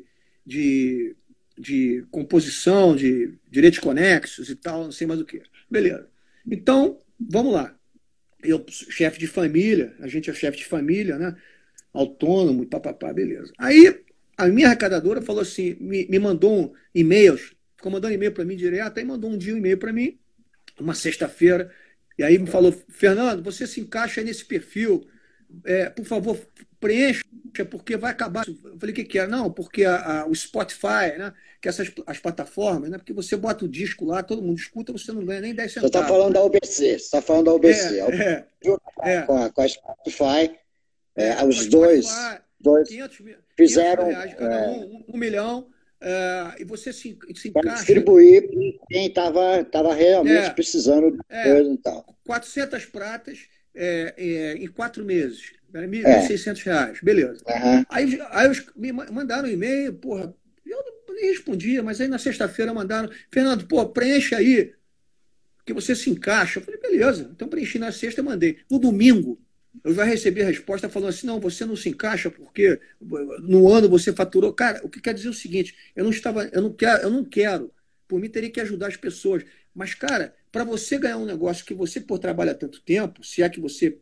de composição, de direitos conexos e tal, não sei mais o que. Beleza. Então, vamos lá. Eu, chefe de família, a gente é chefe de família, né? Autônomo, papapá, beleza. Aí a minha arrecadadora falou assim, me mandou e-mails, ficou mandando e-mail para mim direto, aí mandou um dia um e-mail para mim, uma sexta-feira, e aí me falou, Fernando, você se encaixa nesse perfil, por favor, preencha, porque vai acabar. Eu falei, o que é? Não, porque o Spotify, né? Que as plataformas, né? Porque você bota o disco lá, todo mundo escuta, você não ganha nem 10 Você está centavos. falando da UBC. Você está falando da UBC. Com a Spotify, os dois 500 mil fizeram reais cada um, 1 milhão, e você se para encaixa. distribuir para quem estava realmente É, precisando de é, coisa e tal. 400 pratas em 4 meses. Né, É. R$ 1.600, beleza. Uhum. Aí me mandaram um e-mail, porra, eu nem respondia, mas aí na sexta-feira mandaram, Fernando, pô, preenche aí, que você se encaixa. Eu falei, beleza, então preenchi na sexta e mandei. No domingo, eu já recebi a resposta falando assim, não, você não se encaixa porque no ano você faturou. Cara, o que quer dizer o seguinte, eu não quero, por mim teria que ajudar as pessoas. Mas, cara, para você ganhar um negócio que você, por trabalhar tanto tempo, se é que você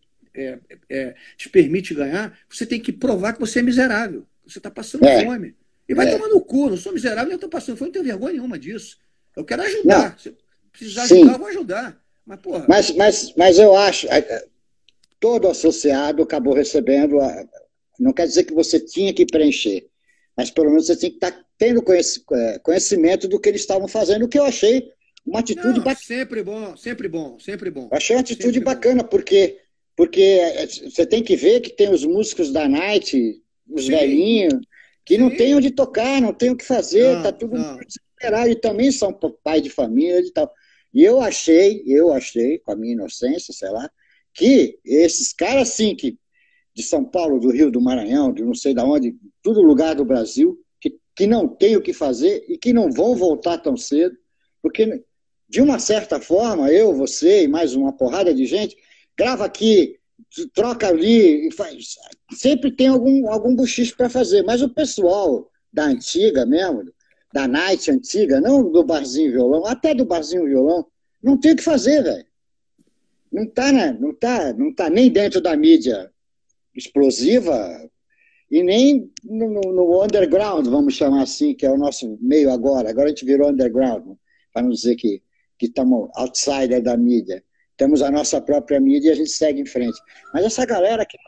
te permite ganhar, você tem que provar que você é miserável. Você está passando É, fome. E vai é. tomar no cu, não sou miserável, nem estou passando fome, não tenho vergonha nenhuma disso. Eu quero Não, ajudar. Se precisar ajudar, eu sim. vou ajudar. Mas, porra. Mas eu acho, todo associado acabou recebendo, não quer dizer que você tinha que preencher, mas pelo menos você tinha que estar tendo conhecimento do que eles estavam fazendo, o que eu achei uma atitude Não, bacana. sempre bom, sempre bom, sempre bom. Eu achei uma atitude Sempre bom. bacana, porque você tem que ver que tem os músicos da Night, os Sim, velhinhos, que não tem sim. onde tocar, não tem o que fazer, tá Não, tudo muito não. desesperado, e também são pai de família e tal. E eu achei, com a minha inocência, sei lá, que esses caras, assim, de São Paulo, do Rio, do Maranhão, de não sei de onde, todo lugar do Brasil, que não tem o que fazer e que não vão voltar tão cedo, porque, de uma certa forma, eu, você e mais uma porrada de gente, grava aqui, troca ali, e faz, sempre tem algum buchicho para fazer, mas o pessoal da antiga mesmo, da night antiga, não do barzinho violão, até do barzinho violão, não tem o que fazer, velho. Não está, né? Não tá nem dentro da mídia explosiva e nem no underground, vamos chamar assim, que é o nosso meio agora. Agora a gente virou underground, para não dizer que estamos outsider da mídia. Temos a nossa própria mídia e a gente segue em frente. Mas essa galera que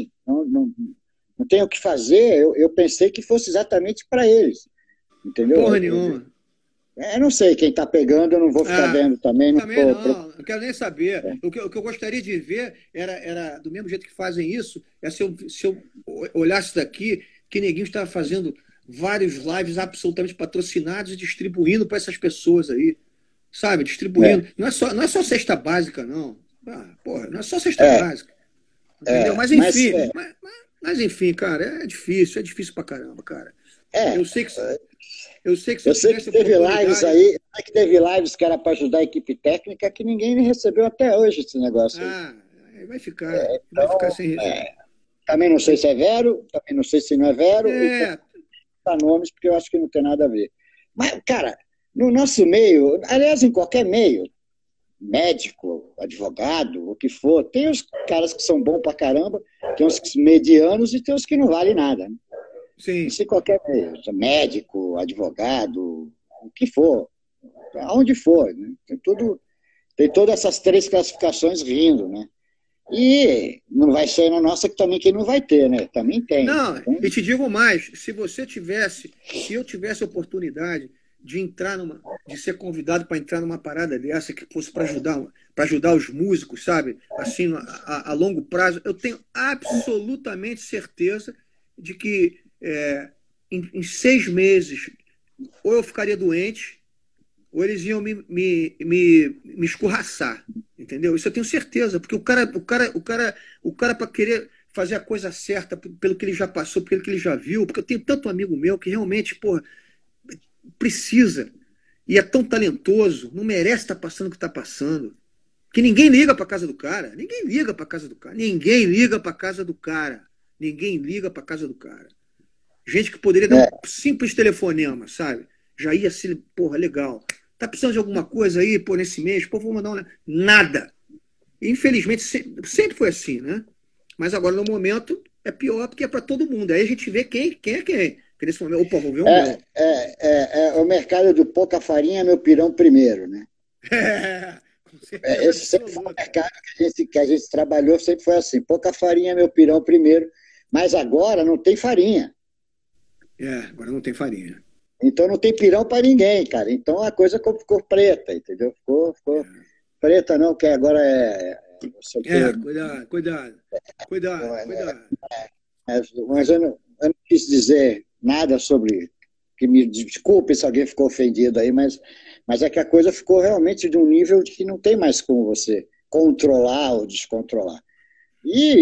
não tem o que fazer, eu pensei que fosse exatamente para eles, entendeu? Porra nenhuma. Eu não sei quem está pegando, eu não vou ficar Ah, vendo também, não também estou. não quero nem saber. O que eu gostaria de ver era, do mesmo jeito que fazem isso, se eu olhasse daqui, que Neguinho estava fazendo vários lives absolutamente patrocinados e distribuindo para essas pessoas aí, sabe? Distribuindo. É, Não é só cesta básica, não. Ah, porra, não é só cesta é, básica. Entendeu? Mas mas enfim, mas enfim, cara, é difícil pra caramba, cara. é, Eu sei que, eu sei que se eu eu sei que tivesse teve lives oportunidade. aí, eu sei que teve lives que era para ajudar a equipe técnica que ninguém recebeu até hoje esse negócio aí. Ah, vai ficar sem. Também não sei se é vero, também não sei se não é vero, e É, dar nomes porque eu acho que não tem nada a ver. Mas, cara, no nosso meio, aliás, em qualquer meio, médico, advogado, o que for, tem os caras que são bons pra caramba, tem os medianos e tem os que não valem nada, né? sim. Isso em qualquer meio, médico, advogado, o que for, aonde for, né? Tem todas essas três classificações rindo, né? E não vai ser na nossa que também que não vai ter, né? Também tem. Não, Então, e te digo mais, se eu tivesse a oportunidade de ser convidado para entrar numa parada dessa que fosse para ajudar os músicos, sabe? Assim, a longo prazo, eu tenho absolutamente certeza de que em 6 meses ou eu ficaria doente ou eles iam me escorraçar, entendeu? Isso eu tenho certeza, porque o cara para querer fazer a coisa certa pelo que ele já passou, pelo que ele já viu, porque eu tenho tanto amigo meu que realmente, porra, precisa e é tão talentoso, não merece estar passando o que está passando, que ninguém liga para casa do cara, ninguém liga para casa do cara, ninguém liga para casa do cara, ninguém liga para casa do cara. Gente que poderia dar um é, simples telefonema, sabe? Já ia ser, porra, legal. Tá precisando de alguma coisa aí, pô, nesse mês? Pô, vou mandar nada. Infelizmente, sempre foi assim, né? Mas agora, no momento, é pior porque é para todo mundo. Aí a gente vê quem é quem. Porque nesse momento, opa, vou ver o meu. é o mercado do pouca farinha, meu pirão primeiro, né? Com certeza Esse sempre foi o absoluta. mercado que a gente trabalhou, sempre foi assim, pouca farinha, meu pirão primeiro, mas agora não tem farinha. Agora não tem farinha. Então não tem pirão para ninguém, cara. Então a coisa ficou preta, entendeu? Ficou preta não, que agora não sei o quê. Cuidado, cuidado. Cuidado, cuidado. Mas eu não quis dizer nada sobre, que me desculpe se alguém ficou ofendido aí, mas é que a coisa ficou realmente de um nível de que não tem mais como você controlar ou descontrolar. E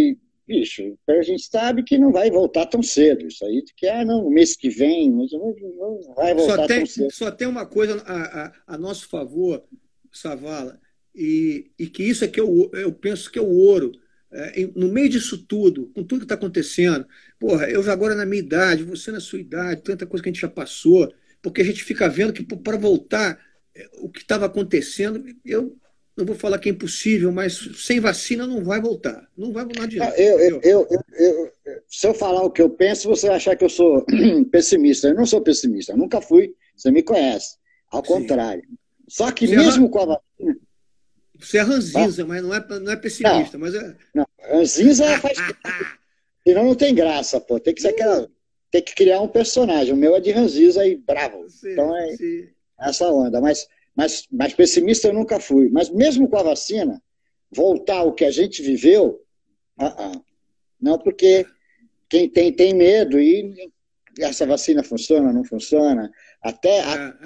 bicho, a gente sabe que não vai voltar tão cedo. Isso aí, que, não, no mês que vem, mas não vai voltar tão cedo. Só tem uma coisa a nosso favor, Savala, e que isso é que eu penso que é o ouro. No meio disso tudo, com tudo que está acontecendo, porra, eu já agora na minha idade, você na sua idade, tanta coisa que a gente já passou, porque a gente fica vendo que para voltar o que estava acontecendo, eu não vou falar que é impossível, mas sem vacina não vai voltar. Não adianta. Se eu falar o que eu penso, você vai achar que eu sou pessimista. Eu não sou pessimista, eu nunca fui, você me conhece. Ao Sim. contrário. Só que mesmo com a vacina. Você é ranzinza, mas não é pessimista. Não, Mas é... não. Ranzinza faz parte. Senão não tem graça, pô. Tem que ser aquela. Tem que criar um personagem. O meu é de ranzinza e bravo. Sim, Então é sim. essa onda. Mas pessimista eu nunca fui. Mas mesmo com a vacina, voltar ao que a gente viveu, não, porque quem tem medo e essa vacina funciona, não funciona, até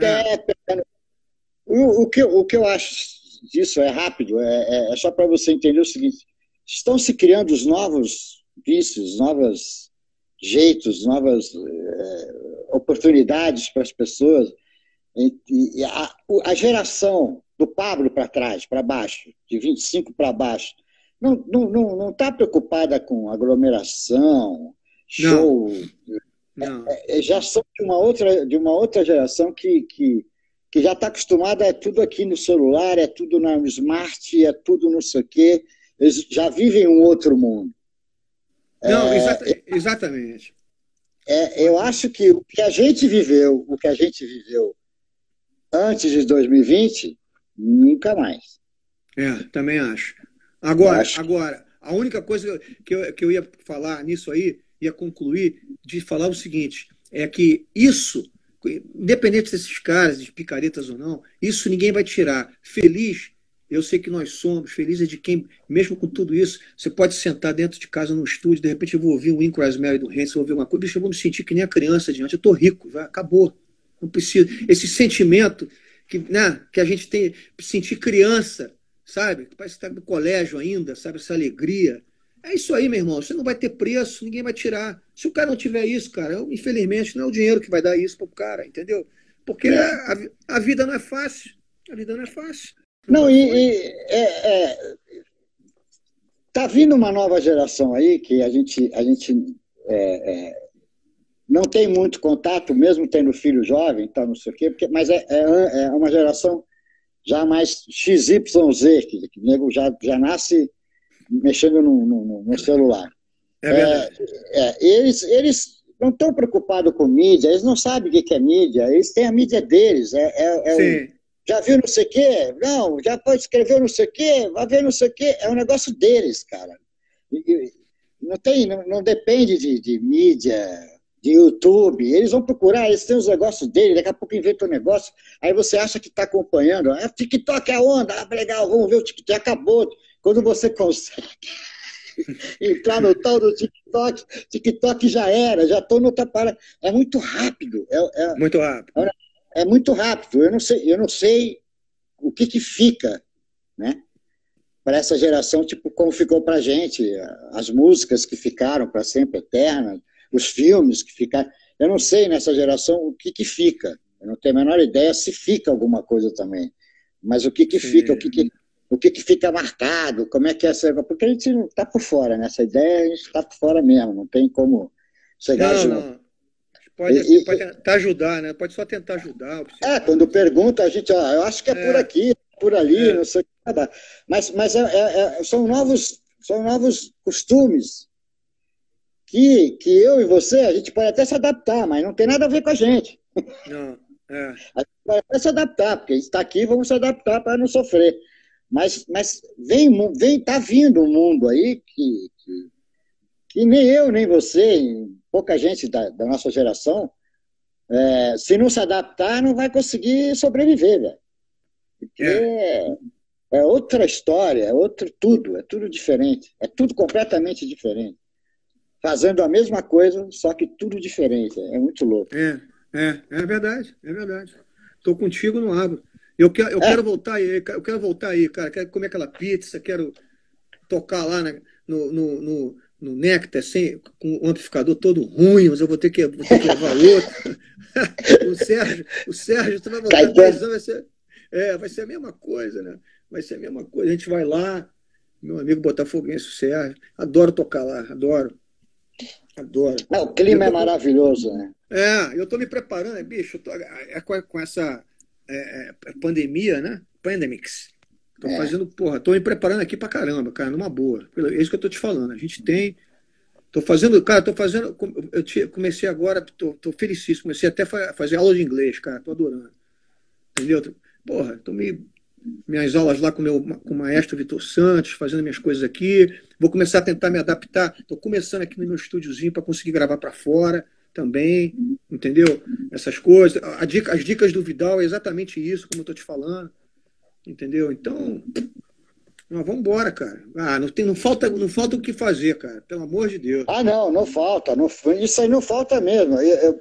o que eu acho disso é rápido, é só para você entender o seguinte: estão se criando os novos vícios, novos jeitos, novas oportunidades para as pessoas. E a geração do Pablo para trás, para baixo, de 25 para baixo, não está preocupada com aglomeração, show. Não. Já são de uma outra geração que já está acostumada, é tudo aqui no celular, é tudo no smart, é tudo não sei o quê. Eles já vivem um outro mundo. Não, exatamente. Eu acho que o que a gente viveu antes de 2020, nunca mais. Também acho. Agora, a única coisa que eu ia falar nisso aí, ia concluir, de falar o seguinte, é que isso, independente desses caras, de picaretas ou não, isso ninguém vai tirar. Feliz, eu sei que nós somos, feliz é de quem, mesmo com tudo isso, você pode sentar dentro de casa no estúdio, de repente eu vou ouvir um In Rosemary do Hanson, vou ouvir uma coisa, bicho, eu vou me sentir que nem a criança diante, eu tô rico, acabou. Não precisa. Esse sentimento que a gente tem, sentir criança, sabe? Parece que está no colégio ainda, sabe? Essa alegria. É isso aí, meu irmão. Você não vai ter preço, ninguém vai tirar. Se o cara não tiver isso, cara, infelizmente não é o dinheiro que vai dar isso para o cara, entendeu? Porque a vida não é fácil. A vida não é fácil. Não, tá vindo uma nova geração aí que a gente não tem muito contato, mesmo tendo filho jovem, então não sei o quê, mas é uma geração já mais XYZ, que o nego já nasce mexendo no celular. É verdade. Eles não estão preocupados com mídia, eles não sabem o que é mídia, eles têm a mídia deles. Já viu não sei o quê? Não, já pode escrever não sei o quê, vai ver não sei o quê. É um negócio deles, cara. Não depende de mídia, de YouTube. Eles vão procurar, eles têm os negócios deles, daqui a pouco inventam um negócio, aí você acha que está acompanhando. TikTok é a onda, legal, vamos ver o TikTok, acabou. Quando você consegue entrar no tal do TikTok já era, já estou no outra parada. É muito rápido. Muito rápido. É muito rápido. Eu não sei o que fica, né? Para essa geração, tipo, como ficou para a gente, as músicas que ficaram para sempre eternas, os filmes que ficaram. Eu não sei nessa geração o que fica. Eu não tenho a menor ideia se fica alguma coisa também. Mas o que fica, o que fica marcado, como é que é essa. Porque a gente não está por fora, nessa ideia a gente está por fora mesmo, não tem como chegar junto. Não. Pode tentar ajudar, né? Pode só tentar ajudar. Quando pergunta, a gente, eu acho que é por aqui, por ali, não sei o que. Mas são novos costumes que eu e você, a gente pode até se adaptar, mas não tem nada a ver com a gente. Não, A gente pode até se adaptar, porque a gente está aqui, vamos se adaptar para não sofrer. Mas tá vindo um mundo aí que nem eu, nem você, pouca gente da nossa geração, se não se adaptar, não vai conseguir sobreviver, velho. Porque é outra história, é tudo diferente, é tudo completamente diferente. Fazendo a mesma coisa, só que tudo diferente, é muito louco. É verdade. Estou contigo no agro. Eu quero voltar aí, cara. Quero comer aquela pizza, quero tocar lá no Nectar, sem, com o amplificador todo ruim, mas eu vou ter que levar outro. O Sérgio, tu vai botar Caetano. 10 anos, vai ser a mesma coisa, né? Vai ser a mesma coisa. A gente vai lá, meu amigo botafoguense, o Sérgio, adoro tocar lá, adoro, adoro. Não, o E eu clima é tô, maravilhoso, né? eu tô me preparando, bicho, com essa pandemia, né? Pandemics. Tô É. fazendo, porra, tô me preparando aqui pra caramba, cara, numa boa. É isso que eu tô te falando. A gente tem. Tô fazendo, cara, tô fazendo. Comecei agora, tô felicíssimo. Comecei até a fazer aula de inglês, cara, tô adorando. Entendeu? Porra, minhas aulas lá com o maestro Vitor Santos, fazendo minhas coisas aqui. Vou começar a tentar me adaptar. Estou começando aqui no meu estúdiozinho para conseguir gravar para fora também, entendeu? Essas coisas. As dicas do Vidal é exatamente isso, como eu estou te falando, entendeu? Então, vamos embora, cara. Não falta o que fazer, cara. Pelo amor de Deus. Ah, não, não falta. Não, isso aí não falta mesmo.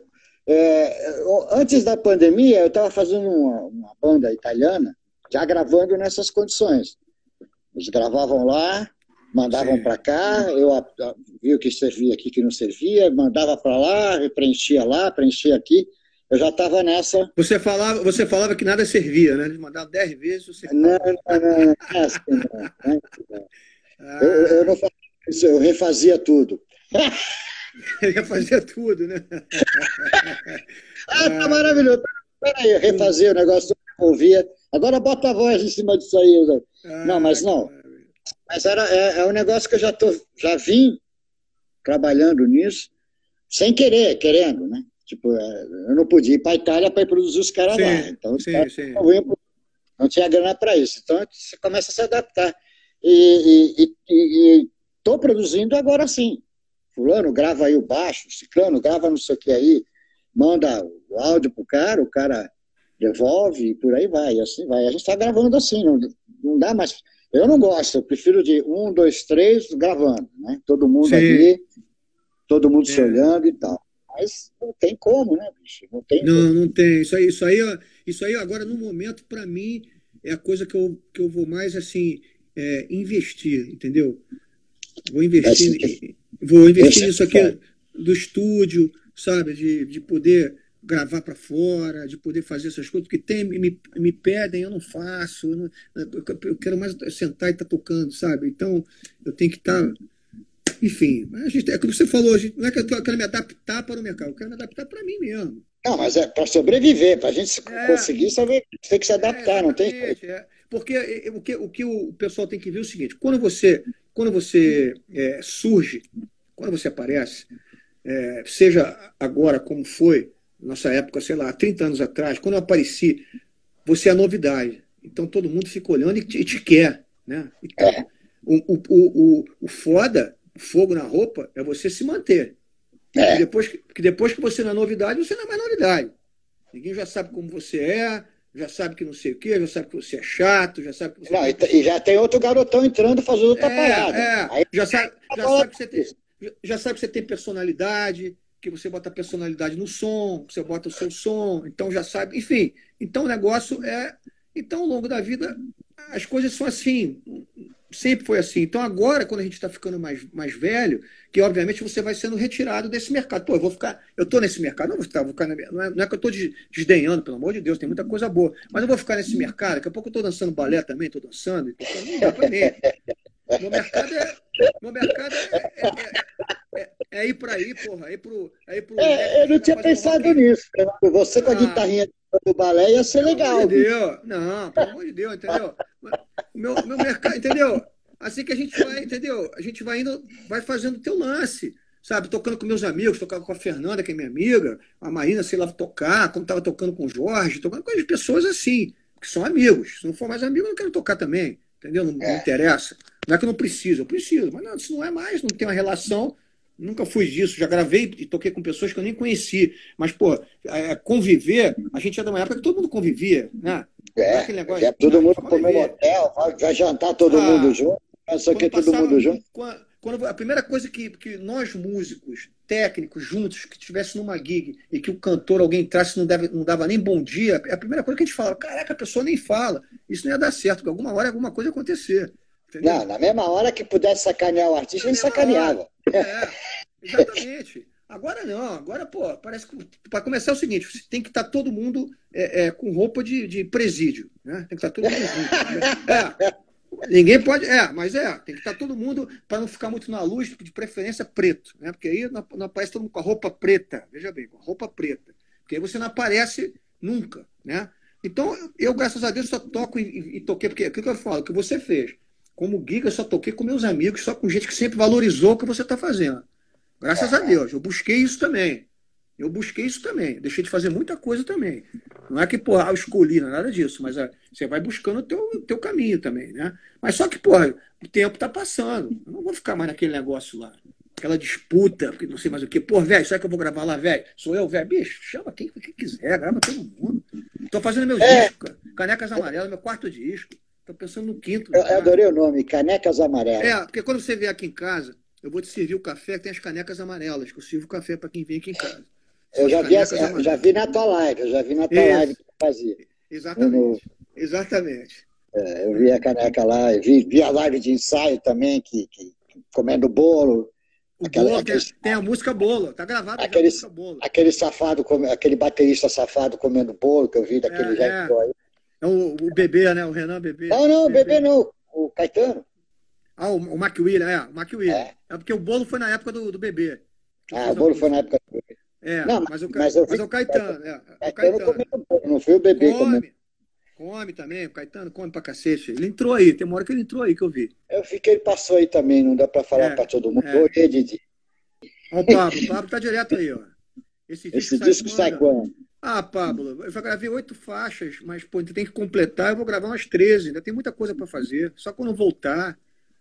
Antes da pandemia, eu estava fazendo uma banda italiana, já gravando nessas condições. Eles gravavam lá, mandavam Sim. para cá, via o que servia aqui, que não servia, mandava para lá, preenchia lá, preenchia aqui. Eu já estava nessa. Você falava que nada servia, né? Eles mandavam 10 vezes, você Não, ficava. não, não, não é assim, não. Não é assim, não. Eu Ah, não fazia isso, eu refazia tudo. ia fazer tudo, né? Ah, tá Ah, maravilhoso. Peraí, eu hum, refazia o negócio, ouvia. Agora bota a voz em cima disso aí. Né? Não, mas que não. maravilha. Mas é um negócio que eu já vim trabalhando nisso, sem querer, querendo, né? Tipo, eu não podia ir para a Itália para produzir os caras lá. Sim, Então, os caras sim, sim. não tinha grana para isso. Então, você começa a se adaptar. E estou produzindo agora sim. Fulano grava aí o baixo, ciclano grava não sei o que aí, manda o áudio pro o cara devolve e por aí vai, e assim vai. A gente está gravando assim, não dá mais. Eu não gosto, eu prefiro de um, dois, três gravando, né? Todo mundo Sim, ali, todo mundo se é. olhando e tal. Mas não tem como, né, bicho? Não tem Não, jeito. não tem. Isso aí agora, no momento, para mim, é a coisa que eu vou mais, assim, investir, entendeu? Vou Vai investir, sentir. vou Eu investir nisso sinto aqui falta. do estúdio, sabe? De poder gravar para fora, de poder fazer essas coisas, porque me pedem, eu não faço. Eu quero mais sentar e estar tocando, sabe? Então, eu tenho que estar. Enfim, é como você falou, não é que eu quero me adaptar para o mercado, eu quero me adaptar para mim mesmo. Não, mas é para sobreviver, para a gente É, conseguir saber, tem que se adaptar, não tem jeito. exatamente. Porque o que o pessoal tem que ver é o seguinte: quando você surge, quando você aparece, seja agora como foi, nossa época, sei lá, 30 anos atrás, quando eu apareci, você é a novidade. Então todo mundo fica olhando e te quer, né? E tal. O foda, o fogo na roupa, é você se manter. Que É. depois, que depois que você não é novidade, você não é mais novidade. Ninguém já sabe como você já sabe que não sei o quê, já sabe que você é chato, já sabe que você Não, tem e pessoas. já tem outro garotão entrando fazendo outra parada. Aí Já sabe, a já bola sabe que você tem, já sabe que você tem personalidade, que você bota personalidade no som, que você bota o seu som, então já sabe, enfim. Então o negócio é. Então, ao longo da vida, as coisas são assim. Sempre foi assim. Então, agora, quando a gente está ficando mais velho, que obviamente você vai sendo retirado desse mercado. Pô, eu estou nesse mercado, não vou ficar não é que eu estou desdenhando, pelo amor de Deus, tem muita coisa boa, mas eu vou ficar nesse mercado, daqui a pouco eu estou dançando balé também, estou dançando, não dá para mim. Meu mercado é, meu mercado é ir para aí, porra, é ir pro eu Nectar não jogar, tinha fazer um pensado rock. nisso. Você com a Ah, guitarrinha do balé ia ser pelo amor de legal, bicho. Deus. Não, pelo amor de Deus, entendeu? O meu mercado, entendeu? Assim que a gente vai, entendeu? A gente vai indo, vai fazendo o teu lance, sabe? Tocando com meus amigos, tocando com a Fernanda, que é minha amiga, a Marina, sei lá, tocar, como estava tocando com o Jorge, tocando com as pessoas assim, que são amigos. Se não for mais amigo, eu não quero tocar também, entendeu? Não É. interessa. Não é que eu não preciso, eu preciso, mas não, se não é mais, não tem uma relação. Nunca fui disso, já gravei e toquei com pessoas que eu nem conheci. Mas, pô, conviver, a gente é de uma época que todo mundo convivia, né? Não é aquele Já negócio, todo a mundo gente pro mesmo conviver. hotel, vai jantar todo mundo Ah, junto, não sei o quando que, todo passava. mundo junto. A primeira coisa que nós músicos, técnicos, juntos, que estivesse numa gig e que o cantor, alguém entrasse e não dava nem bom dia, é a primeira coisa que a gente fala: caraca, a pessoa nem fala. Isso não ia dar certo, porque alguma hora alguma coisa ia acontecer. Não, Entendeu? na mesma hora que pudesse sacanear o artista, Na a gente mesma hora. sacaneava. Exatamente. Agora não, agora, pô, parece que para começar é o seguinte, tem que estar todo mundo com roupa de presídio, né? Tem que estar todo mundo junto. Ninguém pode. Mas tem que estar todo mundo, para não ficar muito na luz, de preferência preto, né? Porque aí não aparece todo mundo com a roupa preta, veja bem, com a roupa preta. Porque aí você não aparece nunca, né? Então, eu, graças a Deus, só toco e toquei, porque aquilo que eu falo, o que você fez. Como Giga, eu só toquei com meus amigos, só com gente que sempre valorizou o que você está fazendo. Graças a Deus, eu busquei isso também. Deixei de fazer muita coisa também. Não é que, porra, eu escolhi, não é nada disso, mas você vai buscando o teu caminho também, né? Mas só que, porra, o tempo tá passando. Eu não vou ficar mais naquele negócio lá. Aquela disputa, porque não sei mais o quê. Pô, velho, será que eu vou gravar lá, velho? Sou eu, velho. Bicho, chama quem quiser, grava todo mundo. Tô fazendo meus discos, cara. Canecas Amarelas, meu quarto disco. Tô pensando no quinto. Eu adorei o nome, Canecas Amarelas. Porque quando você vier aqui em casa, eu vou te servir o café, que tem as canecas amarelas, que eu sirvo café para quem vem aqui em casa. Eu já vi na tua live, live que tu fazia. Exatamente. Eu vi a caneca lá, vi a live de ensaio também, que comendo bolo. Tem a música Bolo, tá gravada a música Bolo. Aquele baterista safado comendo bolo, que eu vi daquele velho aí. É o Bebê, né? O Renan Bebê. Não, o Bebê não, o Caetano. O Mac William, o Mac William. É porque o bolo foi na época do Bebê. O bolo foi na época do Bebê. Mas o Caetano. O Caetano comendo bolo, não foi o Bebê comendo. Come também, o Caetano come pra cacete. Ele entrou aí, tem uma hora que ele entrou aí que eu vi. Eu vi que ele passou aí também, não dá pra falar pra todo mundo. Oi, Didi. Ó, o Pablo tá direto aí, ó. Esse disco sai quando? Pablo, eu já gravei 8 faixas, mas pô, tem que completar, eu vou gravar umas 13, ainda tem muita coisa pra fazer, só quando voltar.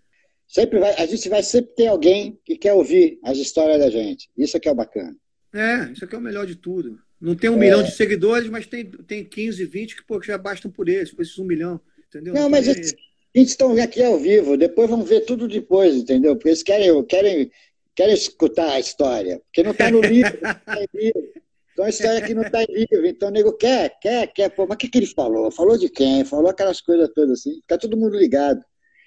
A gente vai sempre ter alguém que quer ouvir as histórias da gente. Isso aqui é bacana. Isso aqui é o melhor de tudo. Não tem 1 milhão de seguidores, mas tem 15, 20 que já bastam por eles, por esses 1 milhão, entendeu? Não, mas eles estão aqui ao vivo, depois vão ver tudo depois, entendeu? Porque eles querem escutar a história, porque não está no livro, não tá em livro. Então a história aqui não está em livro, então o nego quer, pô, mas o que ele falou? Falou de quem? Falou aquelas coisas todas assim, fica todo mundo ligado.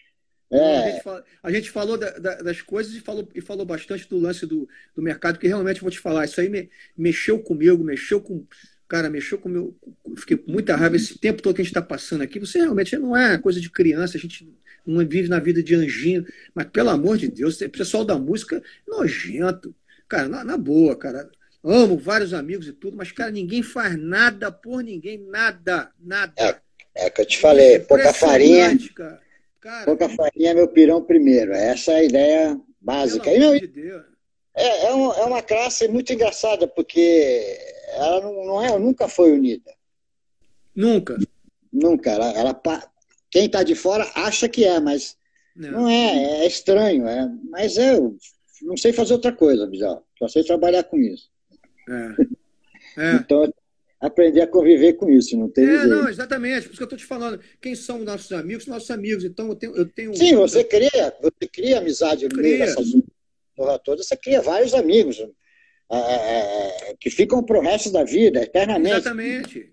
A gente falou das coisas e falou bastante do lance do mercado, que realmente vou te falar, isso aí mexeu comigo, mexeu com o meu. Fiquei com muita raiva esse tempo todo que a gente está passando aqui. Você realmente não é coisa de criança, a gente não vive na vida de anjinho, mas pelo amor de Deus, o pessoal da música nojento. Cara, na boa, cara. Amo vários amigos e tudo, mas, cara, ninguém faz nada por ninguém, nada. É que eu te falei, pouca farinha. Cara, pouca farinha é meu pirão primeiro. Essa é a ideia básica. Pelo amor de Deus. É uma classe muito engraçada, porque ela nunca foi unida. Nunca. Quem está de fora acha que mas não é estranho. Mas eu não sei fazer outra coisa, Bijal. Só sei trabalhar com isso. Então, aprender a conviver com isso, não tem jeito. Não, exatamente, por isso que eu estou te falando. Quem são nossos amigos, então eu tenho... Sim, você cria amizade no meio dessas porra toda, você cria vários amigos que ficam pro resto da vida, eternamente. Exatamente.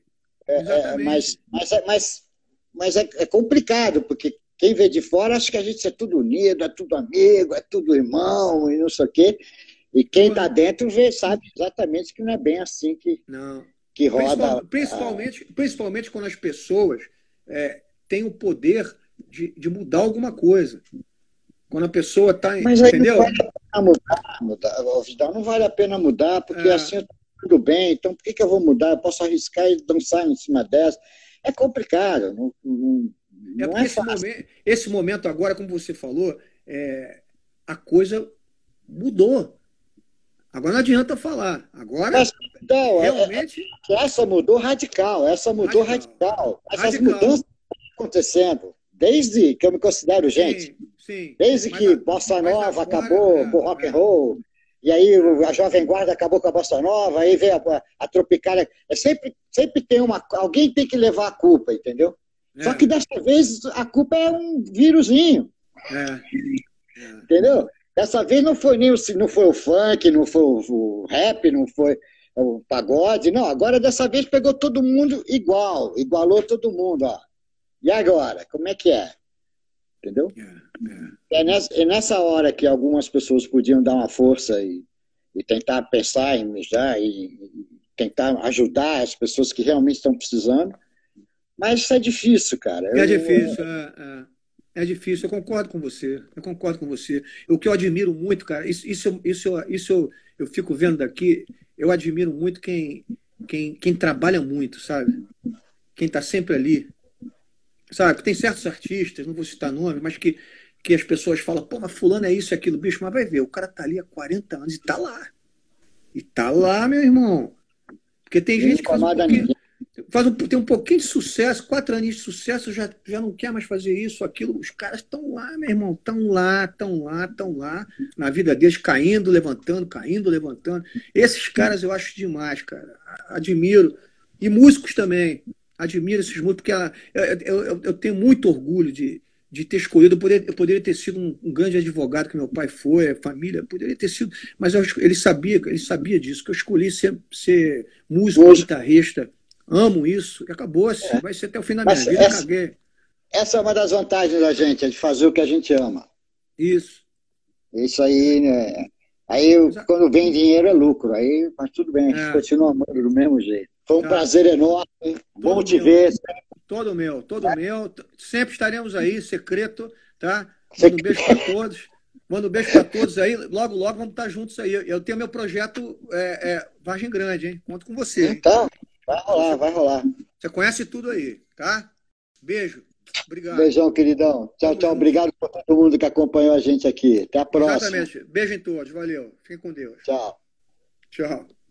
Mas é complicado, porque quem vê de fora acha que a gente é tudo unido, é tudo amigo, é tudo irmão, e não sei o quê. E quem está dentro sabe exatamente que não é bem assim que roda. Principalmente quando as pessoas têm o poder de mudar alguma coisa. Quando a pessoa está... Mas aí entendeu? Não vale a pena mudar. Não vale a pena mudar, porque assim eu tô tudo bem. Então, por que eu vou mudar? Eu posso arriscar e dançar em cima dessa. É complicado. Não é fácil. Esse momento agora, como você falou, a coisa mudou. Agora não adianta falar. Agora, então, realmente... Essa mudou radical. Essas mudanças estão acontecendo. Desde que eu me considero gente. Sim. Desde que Bossa Nova acabou com o rock and roll. E aí a Jovem Guarda acabou com a Bossa Nova. Aí veio a Tropicália. Sempre tem alguém tem que levar a culpa, entendeu? Só que dessa vez a culpa é um vírusinho. Entendeu? Dessa vez não foi o funk, não foi o rap, não foi o pagode, não. Agora dessa vez pegou todo mundo igualou todo mundo, ó. E agora, como é que é? Entendeu? É nessa hora que algumas pessoas podiam dar uma força e tentar pensar em mijar e tentar ajudar as pessoas que realmente estão precisando. Mas isso é difícil, cara. É difícil, é difícil, eu concordo com você, eu concordo com você. O que eu admiro muito, cara, eu fico vendo daqui, eu admiro muito quem trabalha muito, sabe? Quem está sempre ali, sabe? Tem certos artistas, não vou citar nome, mas que as pessoas falam, pô, mas fulano é isso e aquilo, bicho, mas vai ver, o cara tá ali há 40 anos e tá lá. E tá lá, meu irmão. Porque tem Não gente que incomoda ninguém. tem um pouquinho de sucesso, 4 anos de sucesso, já não quer mais fazer isso, aquilo. Os caras estão lá, meu irmão, estão lá, estão lá, estão lá, na vida deles, caindo, levantando, caindo, levantando. Esses caras eu acho demais, cara. Admiro. E músicos também. Admiro esses músicos, porque eu tenho muito orgulho de ter escolhido. Eu poderia ter sido um grande advogado, que meu pai foi, a família, poderia ter sido, mas ele sabia disso, que eu escolhi ser músico, guitarrista. Amo isso, e acabou-se. Vai ser até o fim da minha Mas vida, caguei. essa é uma das vantagens da gente, é de fazer o que a gente ama. Isso. Isso aí, né? Aí, Mas, quando vem dinheiro, é lucro. Aí, mas tudo bem, a gente é, continua amando do mesmo jeito. Foi um tá. prazer enorme. Bom Todo te meu, ver. todo meu, todo meu. Sempre estaremos aí, secreto, tá? Você... Manda um beijo para todos. Manda um beijo para todos aí. Logo, logo vamos estar juntos aí. Eu tenho meu projeto Vargem Grande, hein? Conto com você, hein? Então, vai rolar, vai rolar. Você conhece tudo aí, tá? Beijo. Obrigado. Beijão, queridão. Tchau, Tamo tchau. junto. Obrigado por todo mundo que acompanhou a gente aqui. Até a próxima. Exatamente. Beijo em todos. Valeu. Fiquem com Deus. Tchau. Tchau.